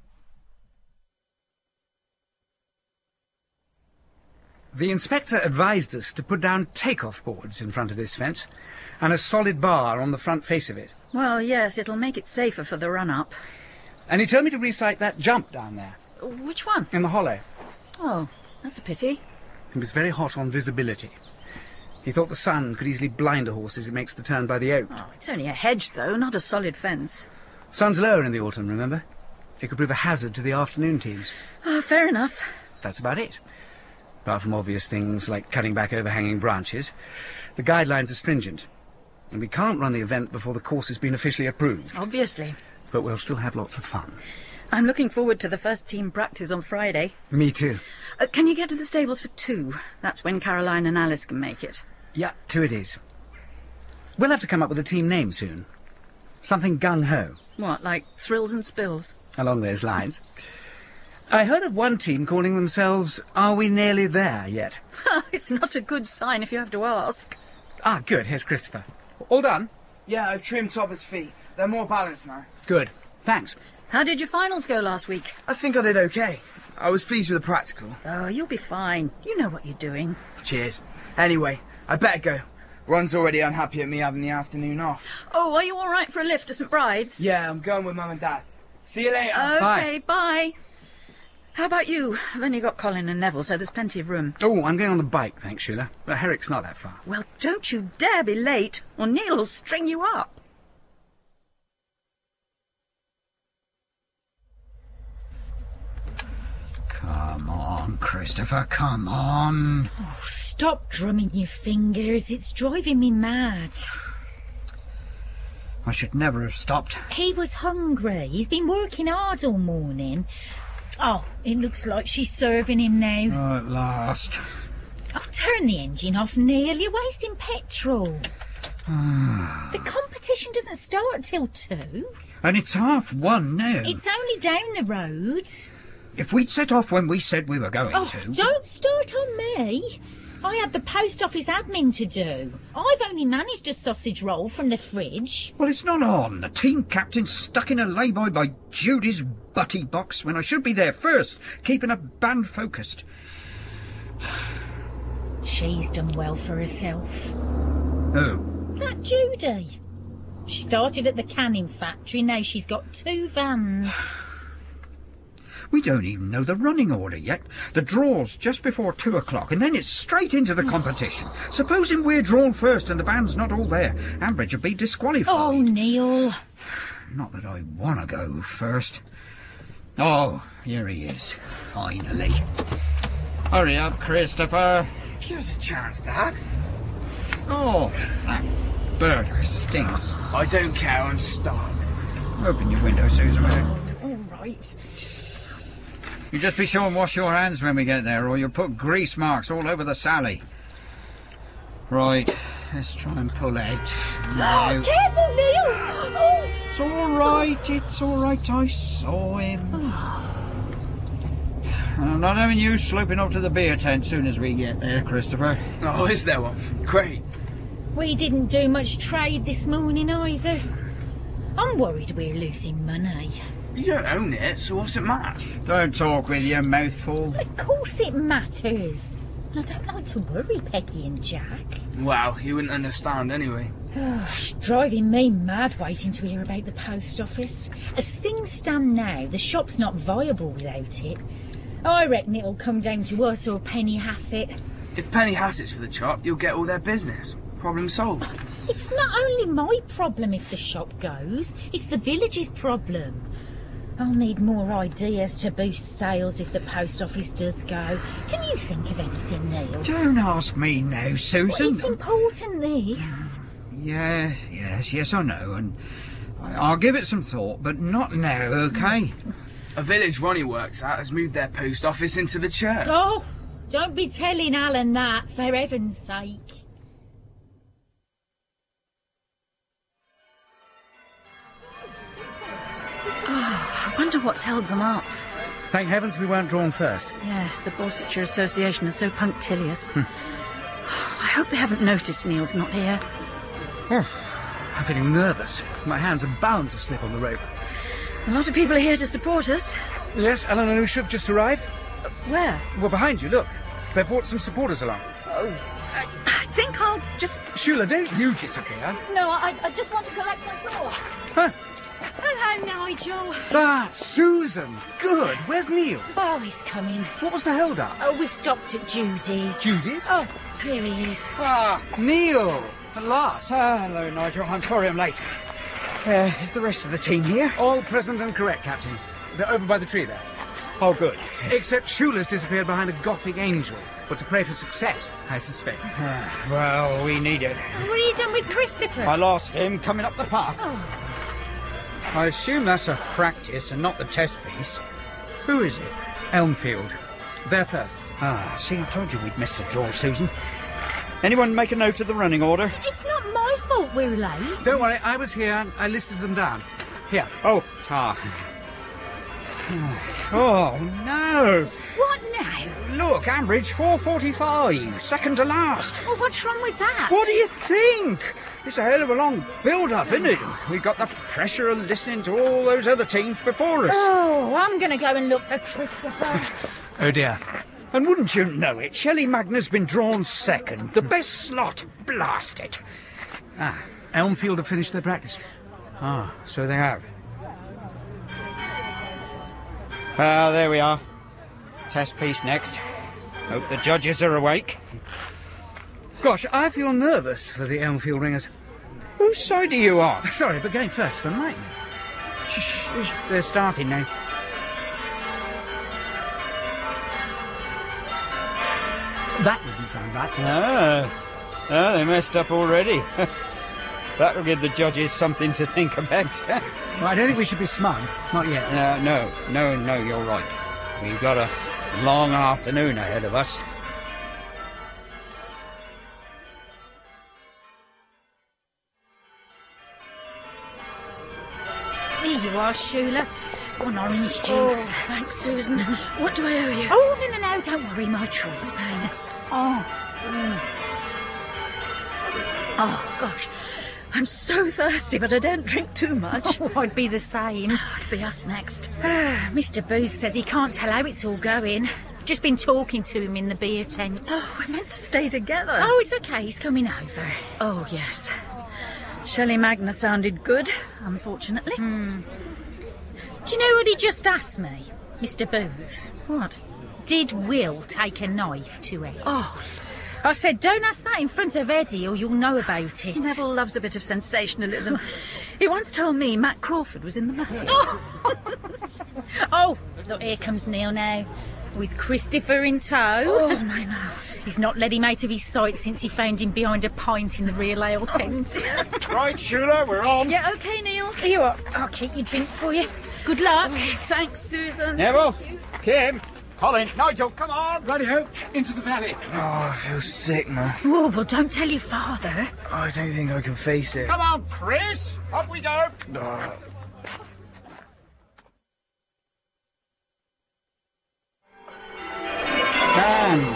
The inspector advised us to put down take-off boards in front of this fence and a solid bar on the front face of it. Well, yes, it'll make it safer for the run-up. And he told me to recite that jump down there. Which one? In the hollow. Oh, that's a pity. He was very hot on visibility. He thought the sun could easily blind a horse as it makes the turn by the oak. Oh, it's only a hedge, though, not a solid fence. Sun's lower in the autumn, remember? It could prove a hazard to the afternoon teams. Ah, oh, fair enough. That's about it. Apart from obvious things like cutting back overhanging branches, the guidelines are stringent. And we can't run the event before the course has been officially approved. Obviously. But we'll still have lots of fun. I'm looking forward to the first team practice on Friday. Me too. Uh, can you get to the stables for two? That's when Caroline and Alice can make it. Yeah, two it is. We'll have to come up with a team name soon. Something gung-ho. What, like Thrills and Spills? Along those lines. I heard of one team calling themselves Are We Nearly There Yet? It's not a good sign if you have to ask. Ah, good. Here's Christopher. All done? Yeah, I've trimmed Topper's feet. They're more balanced now. Good. Thanks. How did your finals go last week? I think I did okay. I was pleased with the practical. Oh, you'll be fine. You know what you're doing. Cheers. Anyway, I better go. Ron's already unhappy at me having the afternoon off. Oh, are you all right for a lift to St Bride's? Yeah, I'm going with Mum and Dad. See you later. Okay, bye. bye. How about you? I've only got Colin and Neville, so there's plenty of room. Oh, I'm going on the bike, thanks, Sheila. But Herrick's not that far. Well, don't you dare be late, or Neil will string you up. Come on, Christopher, come on. Oh, stop drumming your fingers. It's driving me mad. I should never have stopped. He was hungry. He's been working hard all morning. Oh, it looks like she's serving him now. Oh, at last. Oh, turn the engine off, Neil. You're wasting petrol. The competition doesn't start till two. And it's half one now. It's only down the road. If we'd set off when we said we were going oh, to... Don't start on me. I had the post office admin to do. I've only managed a sausage roll from the fridge. Well, it's not on. The team captain's stuck in a lay-by by Judy's butty box when I should be there first, keeping a band focused. She's done well for herself. Who? That Judy. She started at the canning factory, now she's got two vans. We don't even know the running order yet. The draw's just before two o'clock, and then it's straight into the competition. Supposing we're drawn first and the band's not all there, Ambridge would be disqualified. Oh, Neil. Not that I want to go first. Oh, here he is, finally. Hurry up, Christopher. Give us a chance, Dad. Oh, that burger stinks. I don't care, I'm starving. Open your window, Susan. All right. You just be sure and wash your hands when we get there, or you'll put grease marks all over the Sally. Right, let's try and pull out. No. Careful, Neil! Oh. It's all right, it's all right, I saw him. And I'm not having you sloping up to the beer tent soon as we get there, Christopher. Oh, is there one? Great. We didn't do much trade this morning either. I'm worried we're losing money. You don't own it, so what's it matter? Don't talk with your mouth full. Of course it matters. I don't like to worry Peggy and Jack. Wow, you wouldn't understand anyway. Oh, it's driving me mad waiting to hear about the post office. As things stand now, the shop's not viable without it. I reckon it'll come down to us or Penny Hassett. If Penny Hassett's for the chop, you'll get all their business. Problem solved. It's not only my problem if the shop goes, it's the village's problem. I'll need more ideas to boost sales if the post office does go. Can you think of anything, Neil? Don't ask me now, Susan. Well, it's important, this. Yeah, yes, yes, I know, and I'll give it some thought, but not now, OK? A village Ronnie works at has moved their post office into the church. Oh, don't be telling Alan that, for heaven's sake. Oh, I wonder what's held them up. Thank heavens we weren't drawn first. Yes, the Borsetshire Association is so punctilious. I hope they haven't noticed Neil's not here. Oh, I'm feeling nervous. My hands are bound to slip on the rope. A lot of people are here to support us. Yes, Alan and Usha have just arrived. Uh, where? Well, behind you, look. They've brought some supporters along. Oh, I, I think I'll just... Shula, don't you disappear. No, I, I just want to collect my thoughts. Huh? Hello, Nigel. Ah, Susan. Good. Where's Neil? Oh, he's coming. What was the hold-up? Oh, we stopped at Judy's. Judy's? Oh, here he is. Ah, Neil. At last. Ah, hello, Nigel. I'm sorry I'm late. Uh, is the rest of the team here? All present and correct, Captain. They're over by the tree there. Oh, good. Except Shula's disappeared behind a Gothic angel. But to pray for success, I suspect. Ah, well, we need it. What have you done with Christopher? I lost him coming up the path. Oh. I assume that's a practice and not the test piece. Who is it? Elmfield. They're first. Ah, see, I told you we'd missed the draw, Susan. Anyone make a note of the running order? It's not my fault we're late. Don't worry, I was here. I listed them down. Here. Oh, tar. Oh, no. What now? Look, Ambridge, four forty-five, second to last. Well, what's wrong with that? What do you think? It's a hell of a long build-up, isn't it? We've got the pressure of listening to all those other teams before us. Oh, I'm going to go and look for Christopher. Oh, dear. And wouldn't you know it, Shelley Magna's been drawn second. The best slot. Blast it. Ah, Elmfield have finished their practice. Ah, so they have. Ah, there we are. Test piece next. Hope the judges are awake. Gosh, I feel nervous for the Elmfield ringers. Whose side are you on? Sorry, but going first, unlike me. Shh, shh, shh. They're starting now. That didn't sound right. Ah, ah they messed up already. That'll give the judges something to think about. Well, I don't think we should be smug. Not yet. Uh, no, no, no, you're right. We've got a long afternoon ahead of us. Here you are, Shula. One orange juice. Oh, thanks, Susan. What do I owe you? Oh, no, no, no, don't worry, my treats. Oh. Mm. Oh, gosh. I'm so thirsty, but I don't drink too much. Oh, I'd be the same. It'd be us next. Mister Booth says he can't tell how it's all going. Just been talking to him in the beer tent. Oh, we're meant to stay together. Oh, it's okay. He's coming over. Oh, yes. Shelley Magna sounded good, unfortunately. Hmm. Do you know what he just asked me, Mister Booth? What? Did Will take a knife to it? Oh. I said, don't ask that in front of Eddie or you'll know about it. Neville loves a bit of sensationalism. He once told me Matt Crawford was in the mafia. Oh, oh look, here comes Neil now. With Christopher in tow. Oh, my nerves. He's not let him out of his sight since he found him behind a pint in the real ale tent. Right, Shula, we're on. Yeah, OK, Neil. Here you are. I'll keep your drink for you. Good luck. Oh, thanks, Susan. Neville, Kim, Colin, Nigel, come on! Radio, into the valley. Oh, I feel sick, man. Oh, well, don't tell your father. I don't think I can face it. Come on, Chris! Up we go! Oh. Stand!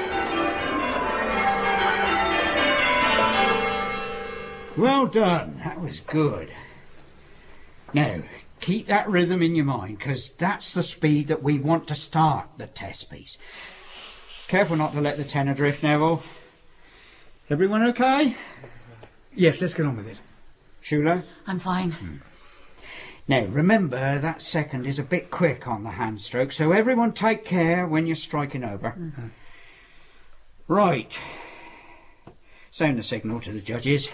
Well done. That was good. Now, keep that rhythm in your mind, because that's the speed that we want to start the test piece. Careful not to let the tenor drift, Neville. Everyone okay? Yes, let's get on with it. Shula? I'm fine. Hmm. Now, remember that second is a bit quick on the hand stroke, so everyone take care when you're striking over. Mm-hmm. Right. Sound the signal to the judges.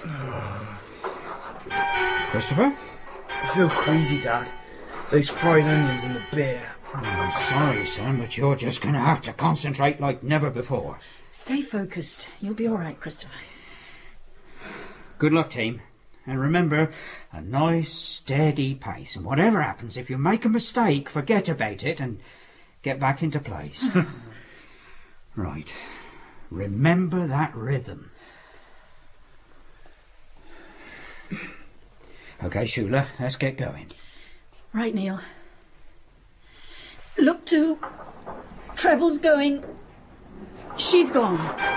Christopher? I feel queasy, Dad. Those fried onions and the beer. Oh, I'm sorry, son, but you're just going to have to concentrate like never before. Stay focused. You'll be all right, Christopher. Good luck, team. And remember, a nice, steady pace. And whatever happens, if you make a mistake, forget about it and get back into place. Right. Remember that rhythm. OK, Shula, let's get going. Right, Neil. Look to... Treble's going... She's gone.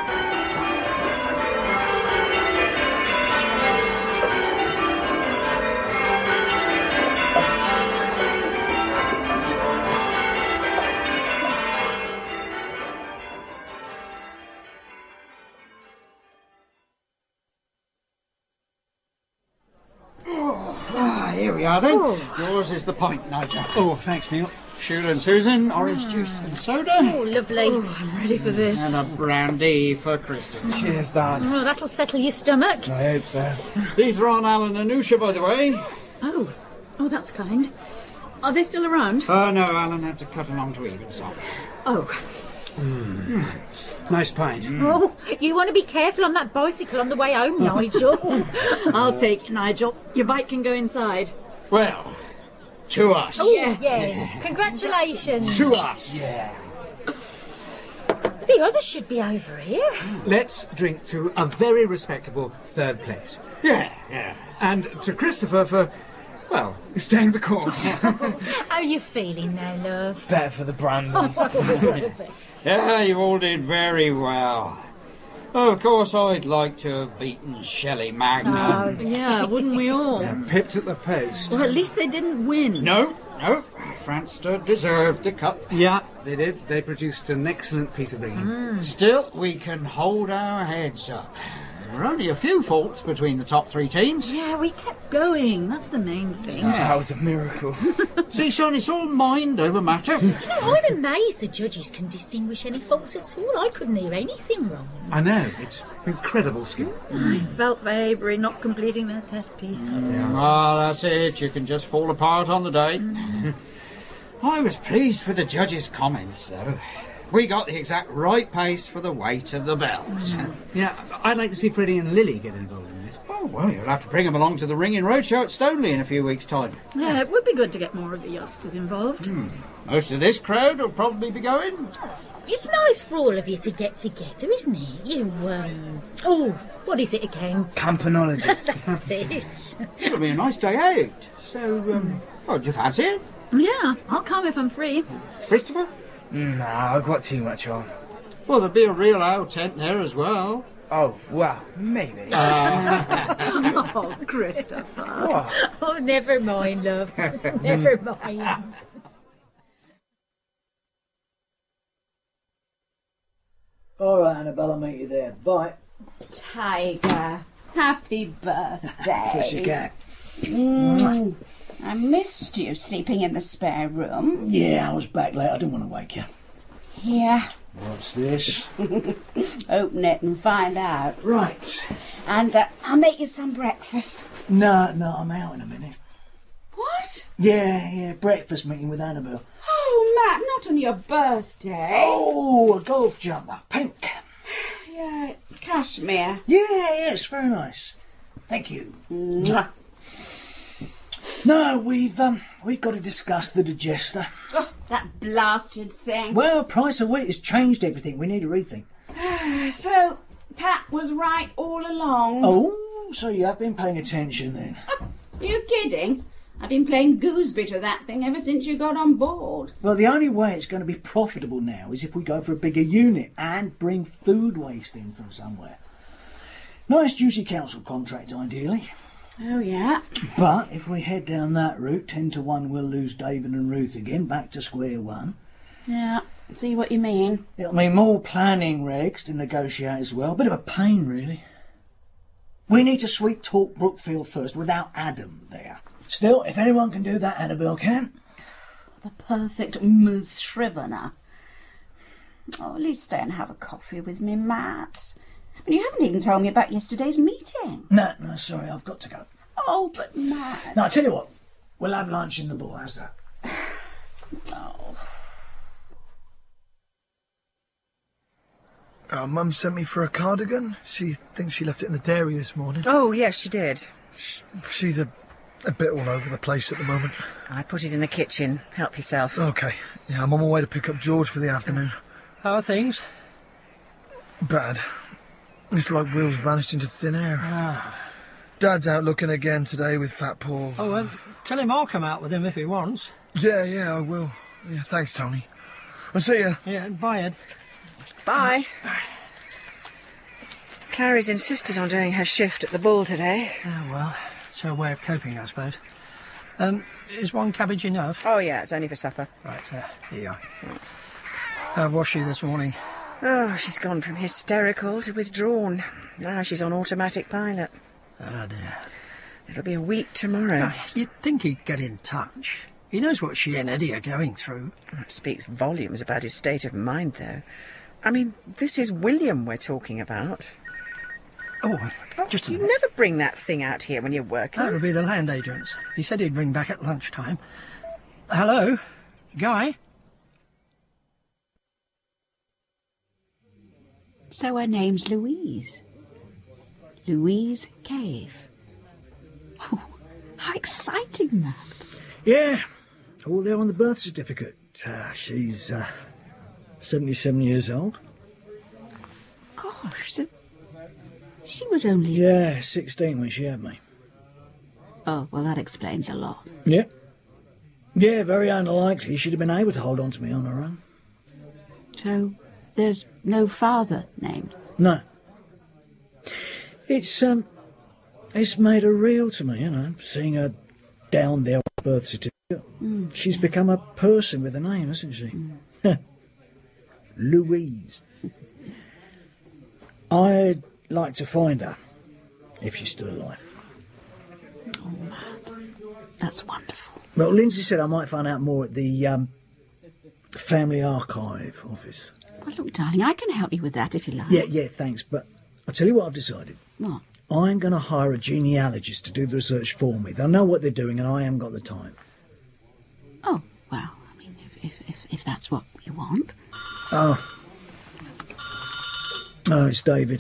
Ah, here we are then. Oh. Yours is the pint, Nigel. Oh, thanks, Neil. Shula and Susan, orange juice and soda. Oh, lovely. Oh, I'm ready for this. And a brandy for Kristen. Cheers, Dad. Oh, that'll settle your stomach. I hope so. These are on Alan and Usha, by the way. Oh. Oh, that's kind. Are they still around? Oh, no, Alan had to cut along to Evensong. Oh. Mm. Nice pint. Mm. Oh, you want to be careful on that bicycle on the way home, Nigel. I'll take it, Nigel. Your bike can go inside. Well, to us. Oh, yes. yes. Congratulations. To us. Yeah. The others should be over here. Let's drink to a very respectable third place. Yeah, yeah. And to Christopher for, well, staying the course. How are you feeling now, love? Better for the Brandon. Yeah, you all did very well. Oh, of course, I'd like to have beaten Shelley Magna. Oh, yeah, wouldn't we all? Yeah, pipped at the post. Well, at least they didn't win. No, no. Franster deserved the cup. Yeah, they did. They produced an excellent piece of ringing. Mm. Still, we can hold our heads up. There were only a few faults between the top three teams. Yeah, we kept going. That's the main thing. Yeah. That was a miracle. See, son, it's all mind over matter. Do you know, I'm amazed the judges can distinguish any faults at all. I couldn't hear anything wrong. I know. It's incredible skill. I felt for Avery not completing their test piece. Yeah, well, that's it. You can just fall apart on the day. Mm. I was pleased with the judges' comments, though. We got the exact right pace for the weight of the bells. Mm. Yeah, I'd like to see Freddie and Lily get involved in this. Oh, well, you'll have to bring them along to the Ringing Roadshow at Stoneleigh in a few weeks' time. Yeah, it would be good to get more of the youngsters involved. Mm. Most of this crowd will probably be going. It's nice for all of you to get together, isn't it? You, um... Oh, what is it again? Campanologists. That's it. It'll be a nice day out. So, um... oh, do you fancy it? Yeah, I'll come if I'm free. Christopher? Nah, I've got too much on. Well, there'll be a real owl tent there as well. Oh, well, maybe. Uh... oh, Christopher. What? Oh, never mind, love. Never mind. All right, Annabelle, I'll meet you there. Bye. Tiger, happy birthday. Pussycat. Mm. I missed you sleeping in the spare room. Yeah, I was back late. I didn't want to wake you. Yeah. What's this? Open it and find out. Right. And uh, I'll make you some breakfast. No, no, I'm out in a minute. What? Yeah, yeah, breakfast meeting with Annabelle. Oh, Matt, not on your birthday. Oh, a golf jumper, pink. Yeah, it's cashmere. Yeah, yeah, it's very nice. Thank you. Mwah. No, we've um, we've got to discuss the digester. Oh, that blasted thing. Well, price of wheat has changed everything. We need a rethink. So, Pat was right all along. Oh, so you have been paying attention then? Are you kidding? I've been playing gooseberry to that thing ever since you got on board. Well, the only way it's going to be profitable now is if we go for a bigger unit and bring food waste in from somewhere. Nice juicy council contract, ideally. Oh, yeah. But if we head down that route, ten to one we'll lose David and Ruth again, back to square one. Yeah, see what you mean. It'll mean more planning regs to negotiate as well. Bit of a pain, really. We need to sweet talk Brookfield first, without Adam there. Still, if anyone can do that, Annabelle can. The perfect Miss Scrivener. Oh, at least stay and have a coffee with me, Matt. And you haven't even told me about yesterday's meeting. No, no, sorry, I've got to go. Oh, but Matt... Now, I tell you what, we'll have lunch in the ball, how's that? Oh. Uh, Mum sent me for a cardigan. She thinks she left it in the dairy this morning. Oh, yes, she did. She's a, a bit all over the place at the moment. I put it in the kitchen. Help yourself. OK. Yeah, I'm on my way to pick up George for the afternoon. How are things? Bad. It's like Will's vanished into thin air. Ah. Dad's out looking again today with Fat Paul. Oh, well, tell him I'll come out with him if he wants. Yeah, yeah, I will. Yeah, thanks, Tony. I'll see you. Yeah, bye, Ed. Bye. Clary's insisted on doing her shift at the Bull today. Oh, well, it's her way of coping, I suppose. Um, is one cabbage enough? Oh, yeah, it's only for supper. Right, uh, here you are. How was she this morning? Oh, she's gone from hysterical to withdrawn. Now she's on automatic pilot. Oh, dear. It'll be a week tomorrow. Now, you'd think he'd get in touch. He knows what she and Eddie are going through. It speaks volumes about his state of mind, though. I mean, this is William we're talking about. Oh, just a You minute. never bring that thing out here when you're working. That'll be the land agents. He said he'd ring back at lunchtime. Hello? Guy? So her name's Louise. Louise Cave. Oh, how exciting, Matt. Yeah, all there on the birth certificate. Uh, she's uh, seventy-seven years old. Gosh, so she was only... Yeah, sixteen when she had me. Oh, well, that explains a lot. Yeah. Yeah, very unlikely she'd have been able to hold on to me on her own. So there's no father named? No. It's, um, it's made her real to me, you know, seeing her down there on the birth certificate. Mm, She's become a person with a name, hasn't she? Mm. Louise. I'd like to find her, if she's still alive. Oh, Matt, that's wonderful. Well, Lindsay said I might find out more at the um, Family Archive office. Well, look, darling, I can help you with that if you like. Yeah, yeah, thanks, but I'll tell you what I've decided. What? I'm going to hire a genealogist to do the research for me. They'll know what they're doing and I haven't got the time. Oh, well, I mean, if, if, if, if that's what you want. Oh. Oh, it's David.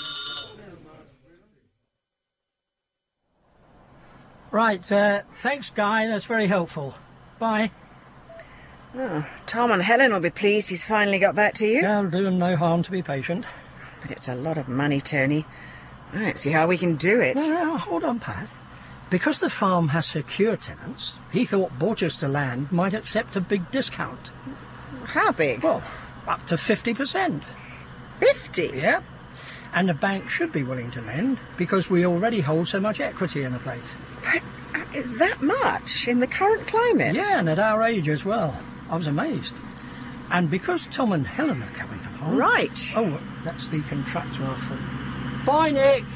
Right, uh, thanks, Guy. That's very helpful. Bye. Oh, Tom and Helen will be pleased he's finally got back to you. It'll do him no harm to be patient. But it's a lot of money, Tony. I don't see how we can do it. Well, now, hold on, Pat. Because the farm has secure tenants, he thought Borchester Land might accept a big discount. How big? Well, up to fifty percent. Fifty? Yeah. And the bank should be willing to lend, because we already hold so much equity in the place. But uh, that much in the current climate? Yeah, and at our age as well. I was amazed. And because Tom and Helen are coming along... Right. Oh, that's the contractor off. Bye, Nick!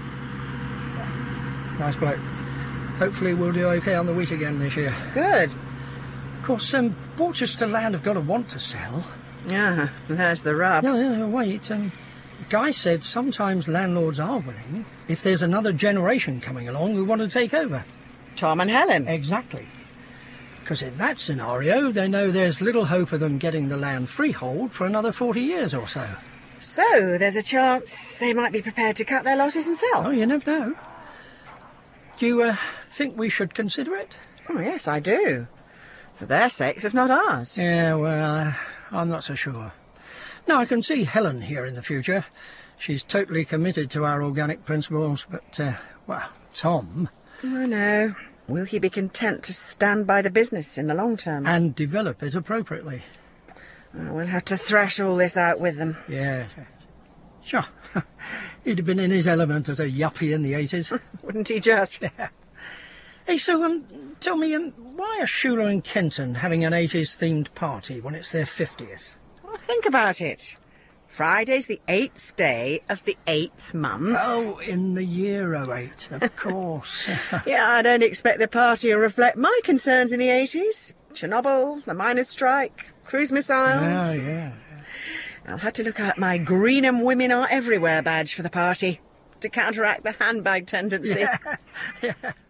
Nice bloke. Hopefully we'll do okay on the wheat again this year. Good. Of course, um, Borchester Land have got to want to sell. Yeah, there's the rub. No, no, no, wait. Um, Guy said sometimes landlords are willing if there's another generation coming along who want to take over. Tom and Helen. Exactly. Because in that scenario, they know there's little hope of them getting the land freehold for another forty years or so. So, there's a chance they might be prepared to cut their losses and sell? Oh, you never know. Do you uh, think we should consider it? Oh, yes, I do. For their sakes, if not ours. Yeah, well, uh, I'm not so sure. Now, I can see Helen here in the future. She's totally committed to our organic principles, but, uh, well, Tom... I know. Will he be content to stand by the business in the long term? And develop it appropriately. We'll have to thrash all this out with them. Yeah. Sure. He'd have been in his element as a yuppie in the eighties. Wouldn't he just? Hey, so, um, tell me, um, why are Schuler and Kenton having an eighties-themed party when it's their fiftieth? Well, think about it. Friday's the eighth day of the eighth month. Oh, in the year oh eight, of course. Yeah, I don't expect the party to reflect my concerns in the eighties. Chernobyl, the miners' strike, cruise missiles. Oh, yeah. I'll have to look out my Greenham Women Are Everywhere badge for the party to counteract the handbag tendency. Yeah. Yeah.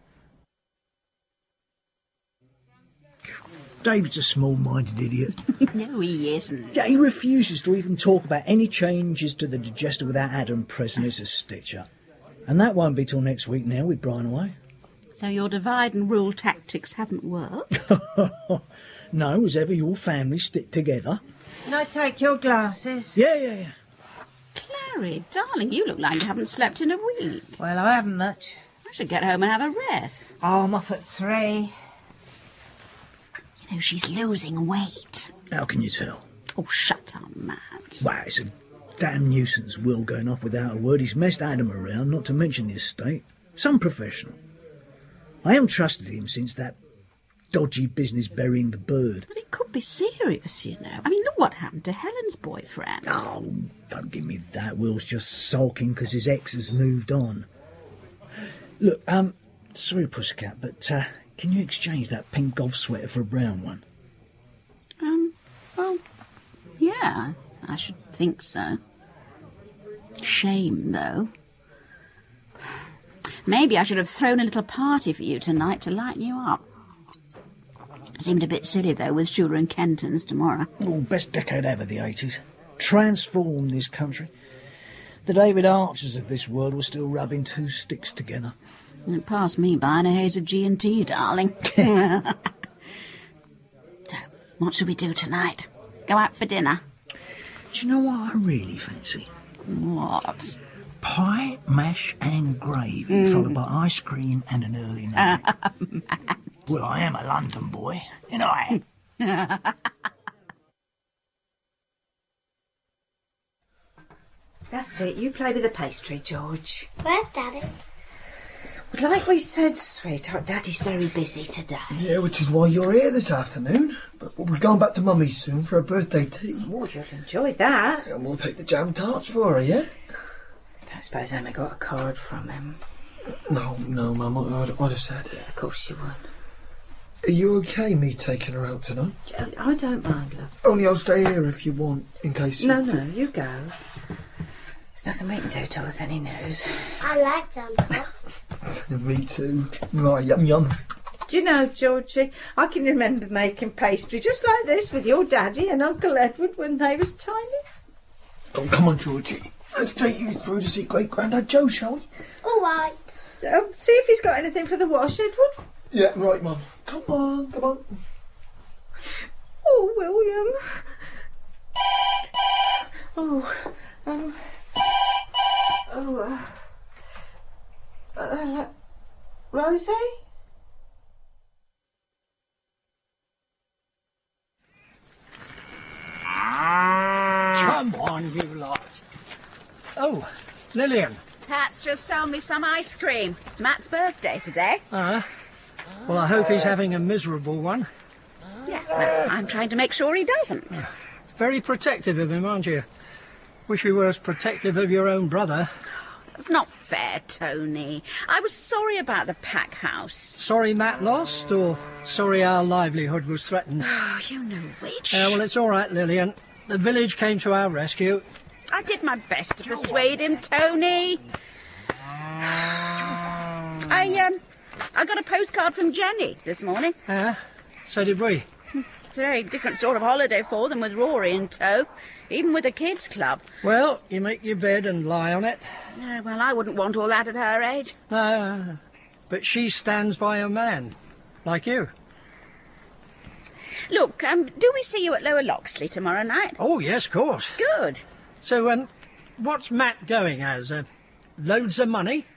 David's a small-minded idiot. No, he isn't. Yeah, he refuses to even talk about any changes to the digester without Adam present. It's a stitch-up. And that won't be till next week now with Brian away. So your divide and rule tactics haven't worked? No, as ever, your family stick together. Can I take your glasses? Yeah, yeah, yeah. Clary, darling, you look like you haven't slept in a week. Well, I haven't much. I should get home and have a rest. Oh, I'm off at three. You know, she's losing weight. How can you tell? Oh, shut up, Matt. Well, it's a damn nuisance, Will going off without a word. He's messed Adam around, not to mention the estate. Some professional. I haven't trusted him since that dodgy business burying the bird. But it could be serious, you know. I mean, look what happened to Helen's boyfriend. Oh, don't give me that. Will's just sulking because his ex has moved on. Look, um, sorry, Pussycat, but uh, can you exchange that pink golf sweater for a brown one? Um, well, yeah, I should think so. Shame, though. Maybe I should have thrown a little party for you tonight to lighten you up. Seemed a bit silly, though, with Schuler and Kenton's tomorrow. Oh, best decade ever, the eighties. Transformed this country. The David Archers of this world were still rubbing two sticks together. It passed me by in a haze of G and T, darling. So, what shall we do tonight? Go out for dinner? Do you know what I really fancy? What? Pie, mash and gravy, Mm. followed by ice cream and an early night. Well, I am a London boy, and I am. That's it. You play with the pastry, George. Where's Daddy? Well, like we said, sweetheart, Daddy's very busy today. Yeah, which is why you're here this afternoon. But we're going back to Mummy's soon for her birthday tea. Oh, you'll enjoy that. And we'll take the jam tarts for her, yeah? I don't suppose Emma got a card from him. No, no, Mum, I'd, I'd have said. Yeah, of course you would. Are you okay, me taking her out tonight? I don't mind, love. Only I'll stay here if you want, in case you... No, no, you go. There's nothing we can do till there's any news. I like jam tarts. Me too. Right, yum yum. Do you know, Georgie, I can remember making pastry just like this with your daddy and Uncle Edward when they was tiny. Oh, come on, Georgie. Let's take you through to see Great Grandad Joe, shall we? All right. Um, see if he's got anything for the wash, Edward. Yeah, right, Mum. Come on, come on. Oh, William. Oh, um... Oh, uh... uh Rosie? Come on, you lot. Oh, Lillian. Pat's just sold me some ice cream. It's Matt's birthday today. Ah. Well, I hope he's having a miserable one. Yeah, well, I'm trying to make sure he doesn't. Very protective of him, aren't you? Wish you were as protective of your own brother. That's not fair, Tony. I was sorry about the pack house. Sorry Matt lost, or sorry our livelihood was threatened? Oh, you know which. Uh, well, it's all right, Lillian. The village came to our rescue. I did my best to persuade him, Tony. I, um, I got a postcard from Jenny this morning. Ah, so did we. It's a very different sort of holiday for them with Rory in tow, even with a kids' club. Well, you make your bed and lie on it. Uh, well, I wouldn't want all that at her age. Ah, but she stands by a man. like you. Look, um, do we see you at Lower Loxley tomorrow night? Oh, yes, of course. Good. So, um, what's Matt going as? Uh, loads of money?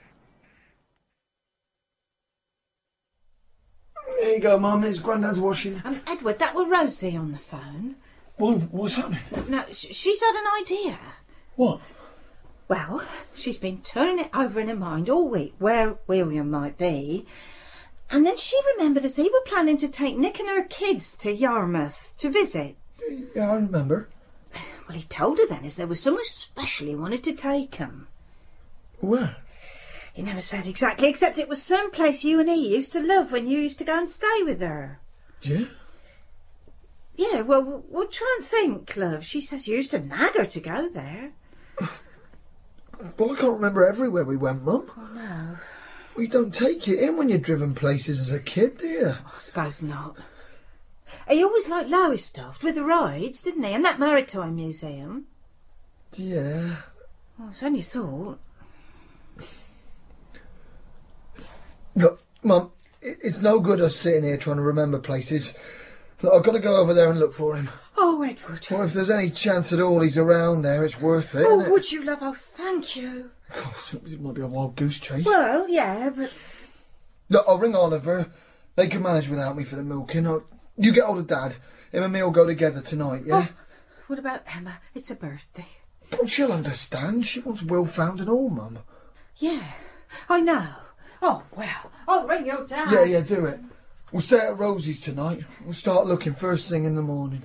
There you go, Mum. It's Grandad's washing. Um, Edward, that were Rosie on the phone. What, what's happening? No, sh- she's had an idea. What? Well, she's been turning it over in her mind all week where William might be. And then she remembered as they were planning to take Nick and her kids to Yarmouth to visit. Yeah, I remember. Well, he told her then as there was somewhere special he wanted to take them. Where? He never said exactly, except it was some place you and he used to love when you used to go and stay with her. Yeah? Yeah, well, we'll try and think, love. She says you used to nag her to go there. Well, I can't remember everywhere we went, Mum. Oh, no. We don't take it in when you're driven places as a kid, do you? I suppose not. He always liked Lowestoft with the rides, didn't he? And that Maritime Museum. Yeah. Well, it's only thought. Look, Mum, it's no good us sitting here trying to remember places. Look, I've got to go over there and look for him. Oh, Edward. Well, if there's any chance at all he's around there, it's worth it. Oh, isn't would you, love? Oh, thank you. it? Oh, it might be a wild goose chase. Well, yeah, but... Look, I'll ring Oliver. They can manage without me for the milking. I'll... You get hold of Dad. Him and me will go together tonight, yeah? Oh, what about Emma? It's her birthday. Oh, she'll understand. She wants Will found and all, Mum. Yeah, I know. Oh, well, I'll ring your dad. Yeah, yeah, do it. We'll stay at Rosie's tonight. We'll start looking first thing in the morning.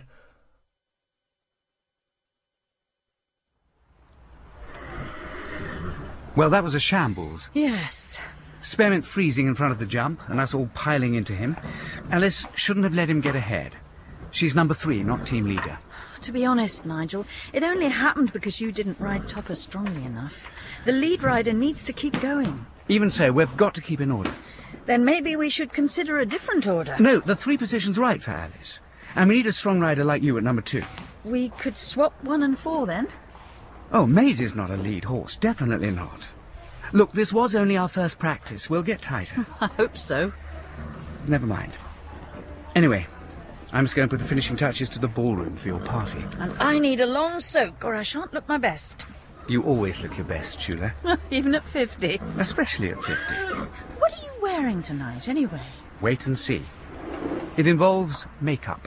Well, that was a shambles. Yes. Spearmint freezing in front of the jump, and us all piling into him. Alice shouldn't have let him get ahead. She's number three, not team leader. To be honest, Nigel, it only happened because you didn't ride Topper strongly enough. The lead rider needs to keep going. Even so, we've got to keep in order. Then maybe we should consider a different order. No, the three position's right for Alice. And we need a strong rider like you at number two. We could swap one and four, then? Oh, Maisie's not a lead horse. Definitely not. Look, this was only our first practice. We'll get tighter. I hope so. Never mind. Anyway, I'm just going to put the finishing touches to the ballroom for your party. And I need a long soak, or I shan't look my best. You always look your best, Shula. Even at fifty. Especially at fifty. What are you wearing tonight, anyway? Wait and see. It involves makeup.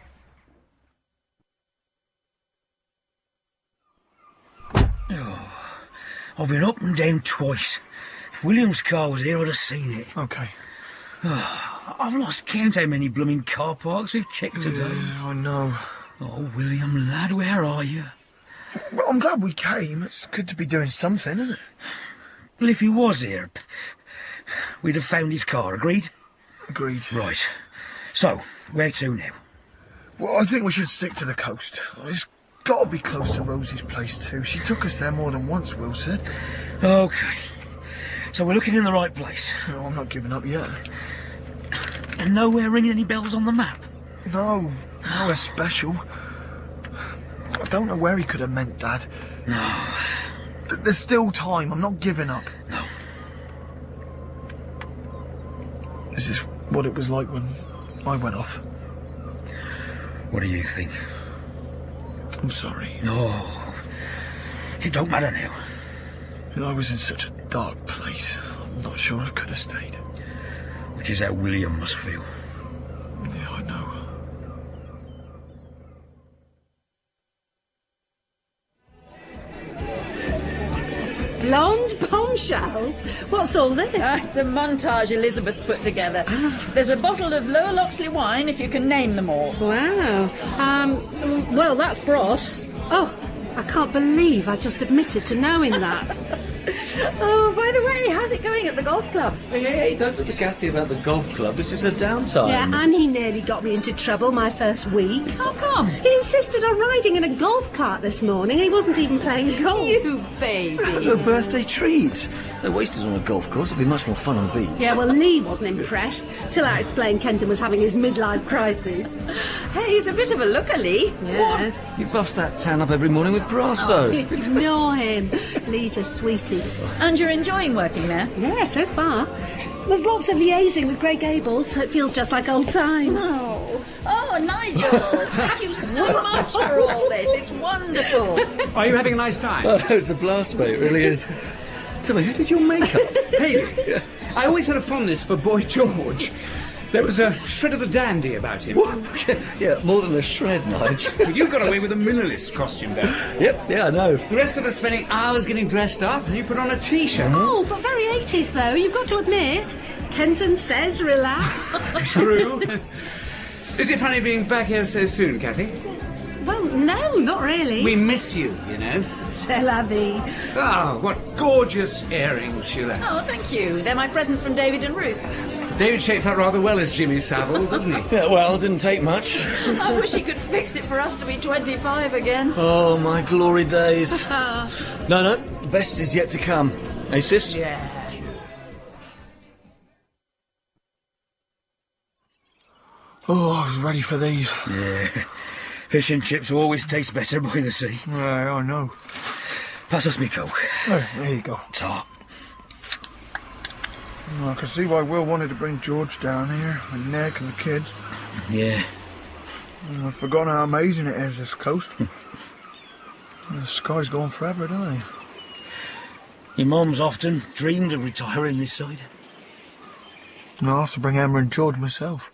Oh, I've been up and down twice. If William's car was here, I'd have seen it. OK. Oh, I've lost count how many blooming car parks we've checked today. Yeah, I know. Oh, William, lad, where are you? Well, I'm glad we came. It's good to be doing something, isn't it? Well, if he was here, we'd have found his car, agreed? Agreed. Right. So, where to now? Well, I think we should stick to the coast. It's got to be close to Rosie's place too. She took us there more than once, Will said. OK. So we're looking in the right place. No, I'm not giving up yet. And nowhere ringing any bells on the map? No, nowhere special. I don't know where he could have meant, Dad. No. Th- There's still time. I'm not giving up. No. Is this what it was like when I went off? What do you think? I'm sorry. No. It don't matter now. You know, I was in such a dark place. I'm not sure I could have stayed. Which is how William must feel. Yeah, I know. Blonde bombshells? What's all this? Ah, it's a montage Elizabeth's put together. There's a bottle of Lower Loxley wine, if you can name them all. Wow. Um, well, that's Bros. Oh, I can't believe I just admitted to knowing that. Oh, by the way, how's it going at the golf club? Hey, hey, hey, don't talk to Kathy about the golf club. This is a downtime. Yeah, and he nearly got me into trouble my first week. How come? He insisted on riding in a golf cart this morning. He wasn't even playing golf. You baby. Her birthday treat. They're wasted on a golf course. It'd be much more fun on the beach. Yeah, well, Lee wasn't impressed till I explained Kenton was having his midlife crisis. Hey, he's a bit of a looker, Lee. Yeah. He buffs that tan up every morning with Grasso. Oh, ignore him. Lee's a sweetie. And you're enjoying working there? Yeah, so far. There's lots of liaising with Grey Gables, so it feels just like old times. Oh, oh Nigel, thank you so much for all this. It's wonderful. Are you having a nice time? Oh, it's a blast, mate. It really is. Tell me, who did your makeup? Hey, I always had a fondness for Boy George. There was a shred of the dandy about him. Yeah, more than a shred, Nigel. You got away with a minimalist costume, though. Yep, yeah, I know. The rest of us spending hours getting dressed up, and you put on a T-shirt. Oh, but very eighties, though, you've got to admit. Kenton says relax. True. Is it funny being back here so soon, Kathy? Well, no, not really. We miss you, you know. C'est la vie. Ah, what gorgeous earrings, Sheila. Oh, thank you. They're my present from David and Ruth. David shapes up rather well as Jimmy Savile, doesn't he? Yeah, well, it didn't take much. I wish he could fix it for us to be twenty-five again. Oh, my glory days. No, no, the best is yet to come. Hey, sis? Yeah. Oh, I was ready for these. Yeah. Fish and chips always taste better by the sea. Yeah, I know. Pass us me coke. Oh, there you go. Ta. I can see why Will wanted to bring George down here, with Nick and the kids. Yeah. I've forgotten how amazing it is, this coast. The sky's gone forever, don't they? Your mum's often dreamed of retiring this side. I'll have to bring Emma and George myself.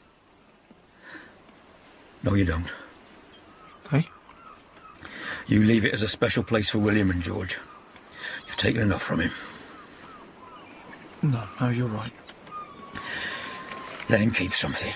No, you don't. Hey? You leave it as a special place for William and George. You've taken enough from him. No, no, you're right. Let him keep something.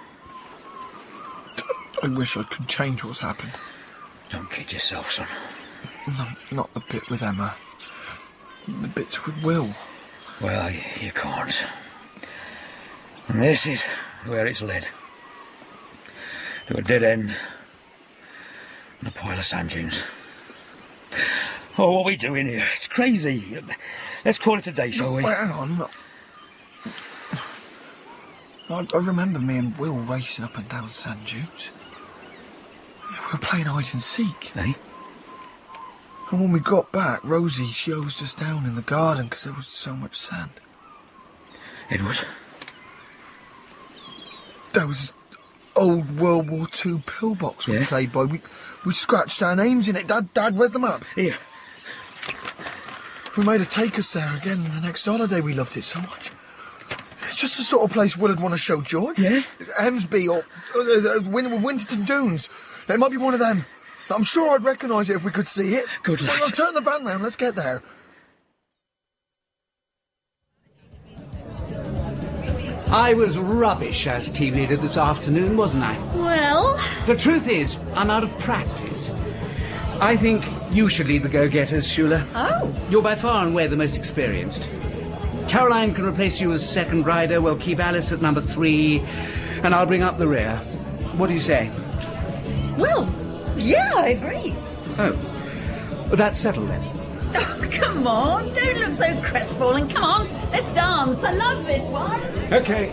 I wish I could change what's happened. Don't kid yourself, son. No, not the bit with Emma. The bits with Will. Well, you, you can't. And this is where it's led. To a dead end. And a pile of sand dunes. Oh, what are we doing here? It's crazy. Let's call it a day, shall we? Wait, hang on. I, I remember me and Will racing up and down sand dunes. We were playing hide and seek. Eh? And when we got back, Rosie, she hosed us down in the garden because there was so much sand. Edward? There was this old World War Two pillbox we Yeah? played by. We, we scratched our names in it. Dad, Dad, where's the map? Here. We made her take us there again the next holiday. We loved it so much. It's just the sort of place Will would want to show George. Yeah? Hemsby or uh, uh, Win- Winterton Dunes. It might be one of them. I'm sure I'd recognise it if we could see it. Good lad. Well, turn the van round. Let's get there. I was rubbish as team leader this afternoon, wasn't I? Well... The truth is, I'm out of practice. I think you should lead the go-getters, Shula. Oh. You're by far and away the most experienced. Caroline can replace you as second rider. We'll keep Alice at number three, and I'll bring up the rear. What do you say? Well, yeah, I agree. Oh, that's settled then. Oh, come on, don't look so crestfallen. Come on, let's dance. I love this one. Okay.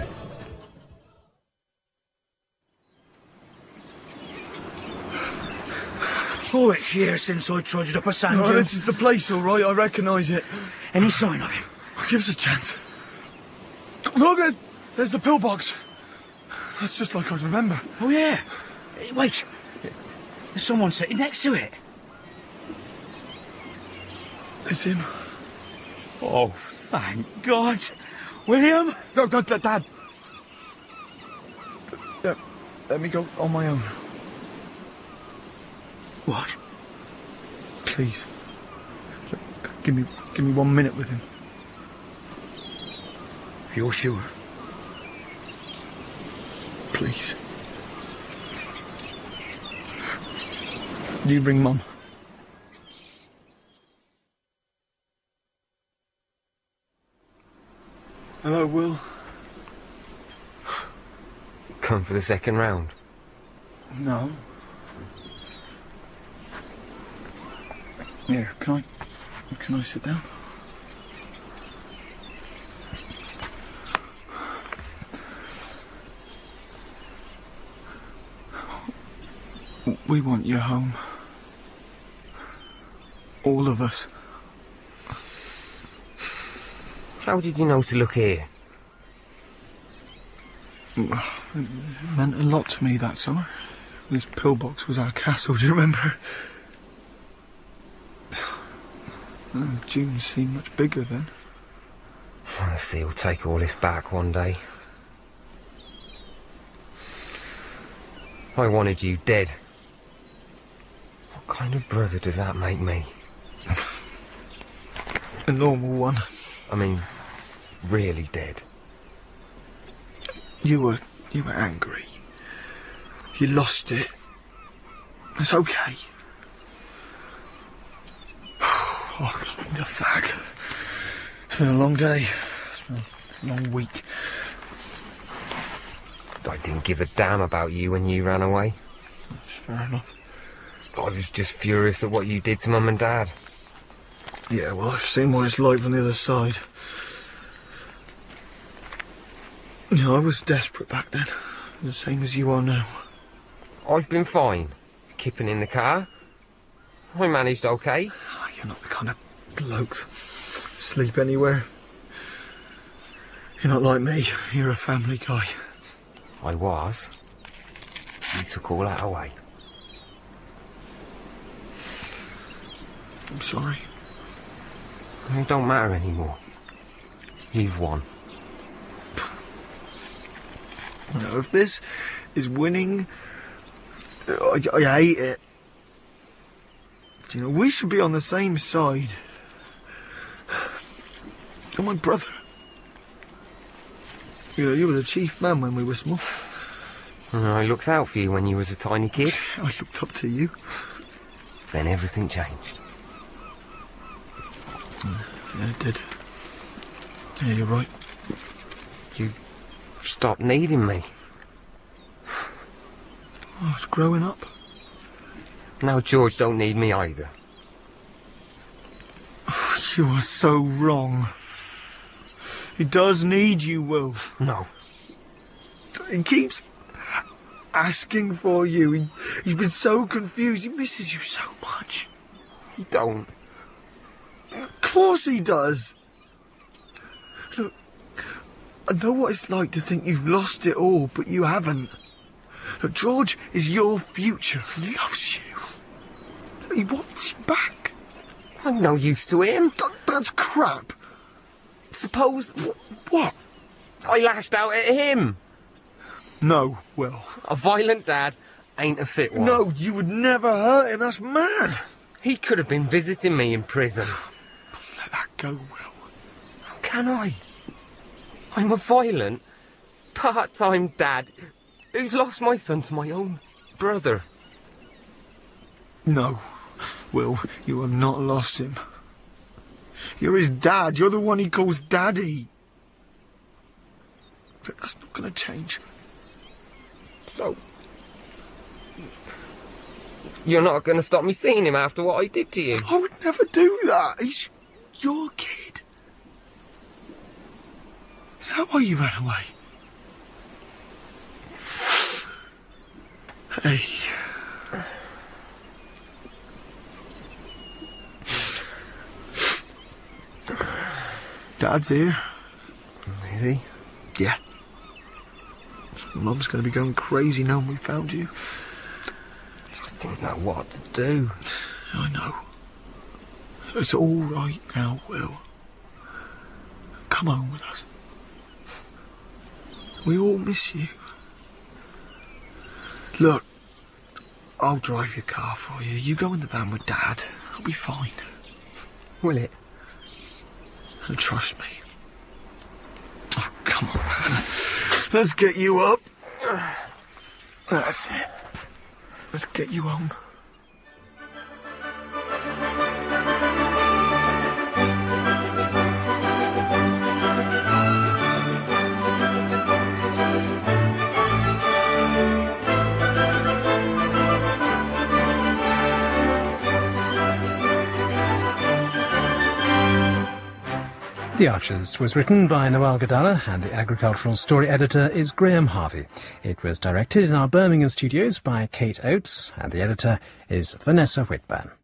Oh, it's years since I trudged up a sand Oh, dune. this is the place, all right. I recognise it. Any sign of him? Give us a chance. Look, there's, there's the pillbox. That's just like I remember. Oh, yeah. Wait. There's someone sitting next to it. It's him. Oh, thank God. William? No, no, Dad. Dad. Yeah, let me go on my own. What? Please. Look, give me, give me one minute with him. You're sure? Please. You bring Mum. Hello, Will. Come for the second round? No. Here, can I... Can I sit down? We want you home. All of us. How did you know to look here? It meant a lot to me that summer. This pillbox was our castle, do you remember? June seemed much bigger then. The sea will take all this back one day. I wanted you dead. What kind of brother does that make me? A normal one. I mean, really dead. You were... you were angry. You lost it. It's okay. Oh, I need a fag. It's been a long day. It's been a long week. I didn't give a damn about you when you ran away. That's fair enough. I was just furious at what you did to Mum and Dad. Yeah, well, I've seen what it's like from the other side. You know, I was desperate back then. The same as you are now. I've been fine. Kipping in the car. I managed okay. Oh, you're not the kind of bloke to sleep anywhere. You're not like me. You're a family guy. I was. You took all that away. I'm sorry. It don't matter anymore. You've won. No, if this is winning, I, I hate it. You know, we should be on the same side. You're my brother. You know, you were the chief man when we were small. I looked out for you when you was a tiny kid. I looked up to you. Then everything changed. Yeah, it did. Yeah, you're right. You stopped needing me. I was growing up. Now George don't need me either. You are so wrong. He does need you, Will. No. He keeps asking for you. He, he's been so confused. He misses you so much. He don't. Of course he does. Look, I know what it's like to think you've lost it all, but you haven't. Look, George is your future. He loves you. He wants you back. I'm no use to him. That, that's crap. Suppose... What? I lashed out at him. No, Will. A violent dad ain't a fit one. No, you would never hurt him. That's mad. He could have been visiting me in prison. Let that go, Will. How can I? I'm a violent, part-time dad who's lost my son to my own brother. No, Will, you have not lost him. You're his dad. You're the one he calls Daddy. But that's not going to change. So, you're not going to stop me seeing him after what I did to you? I would never do that. He's your kid. Is that why you ran away? Hey. Dad's here. Is he? Yeah. Mum's going to be going crazy now we found you. I don't know what to do. I know. It's all right now, Will. Come home with us. We all miss you. Look, I'll drive your car for you. You go in the van with Dad. I'll be fine. Will it? And trust me. Oh, come on. Let's get you up. That's it. Let's get you home. The Archers was written by Noel Gadala and the agricultural story editor is Graham Harvey. It was directed in our Birmingham studios by Kate Oates and the editor is Vanessa Whitburn.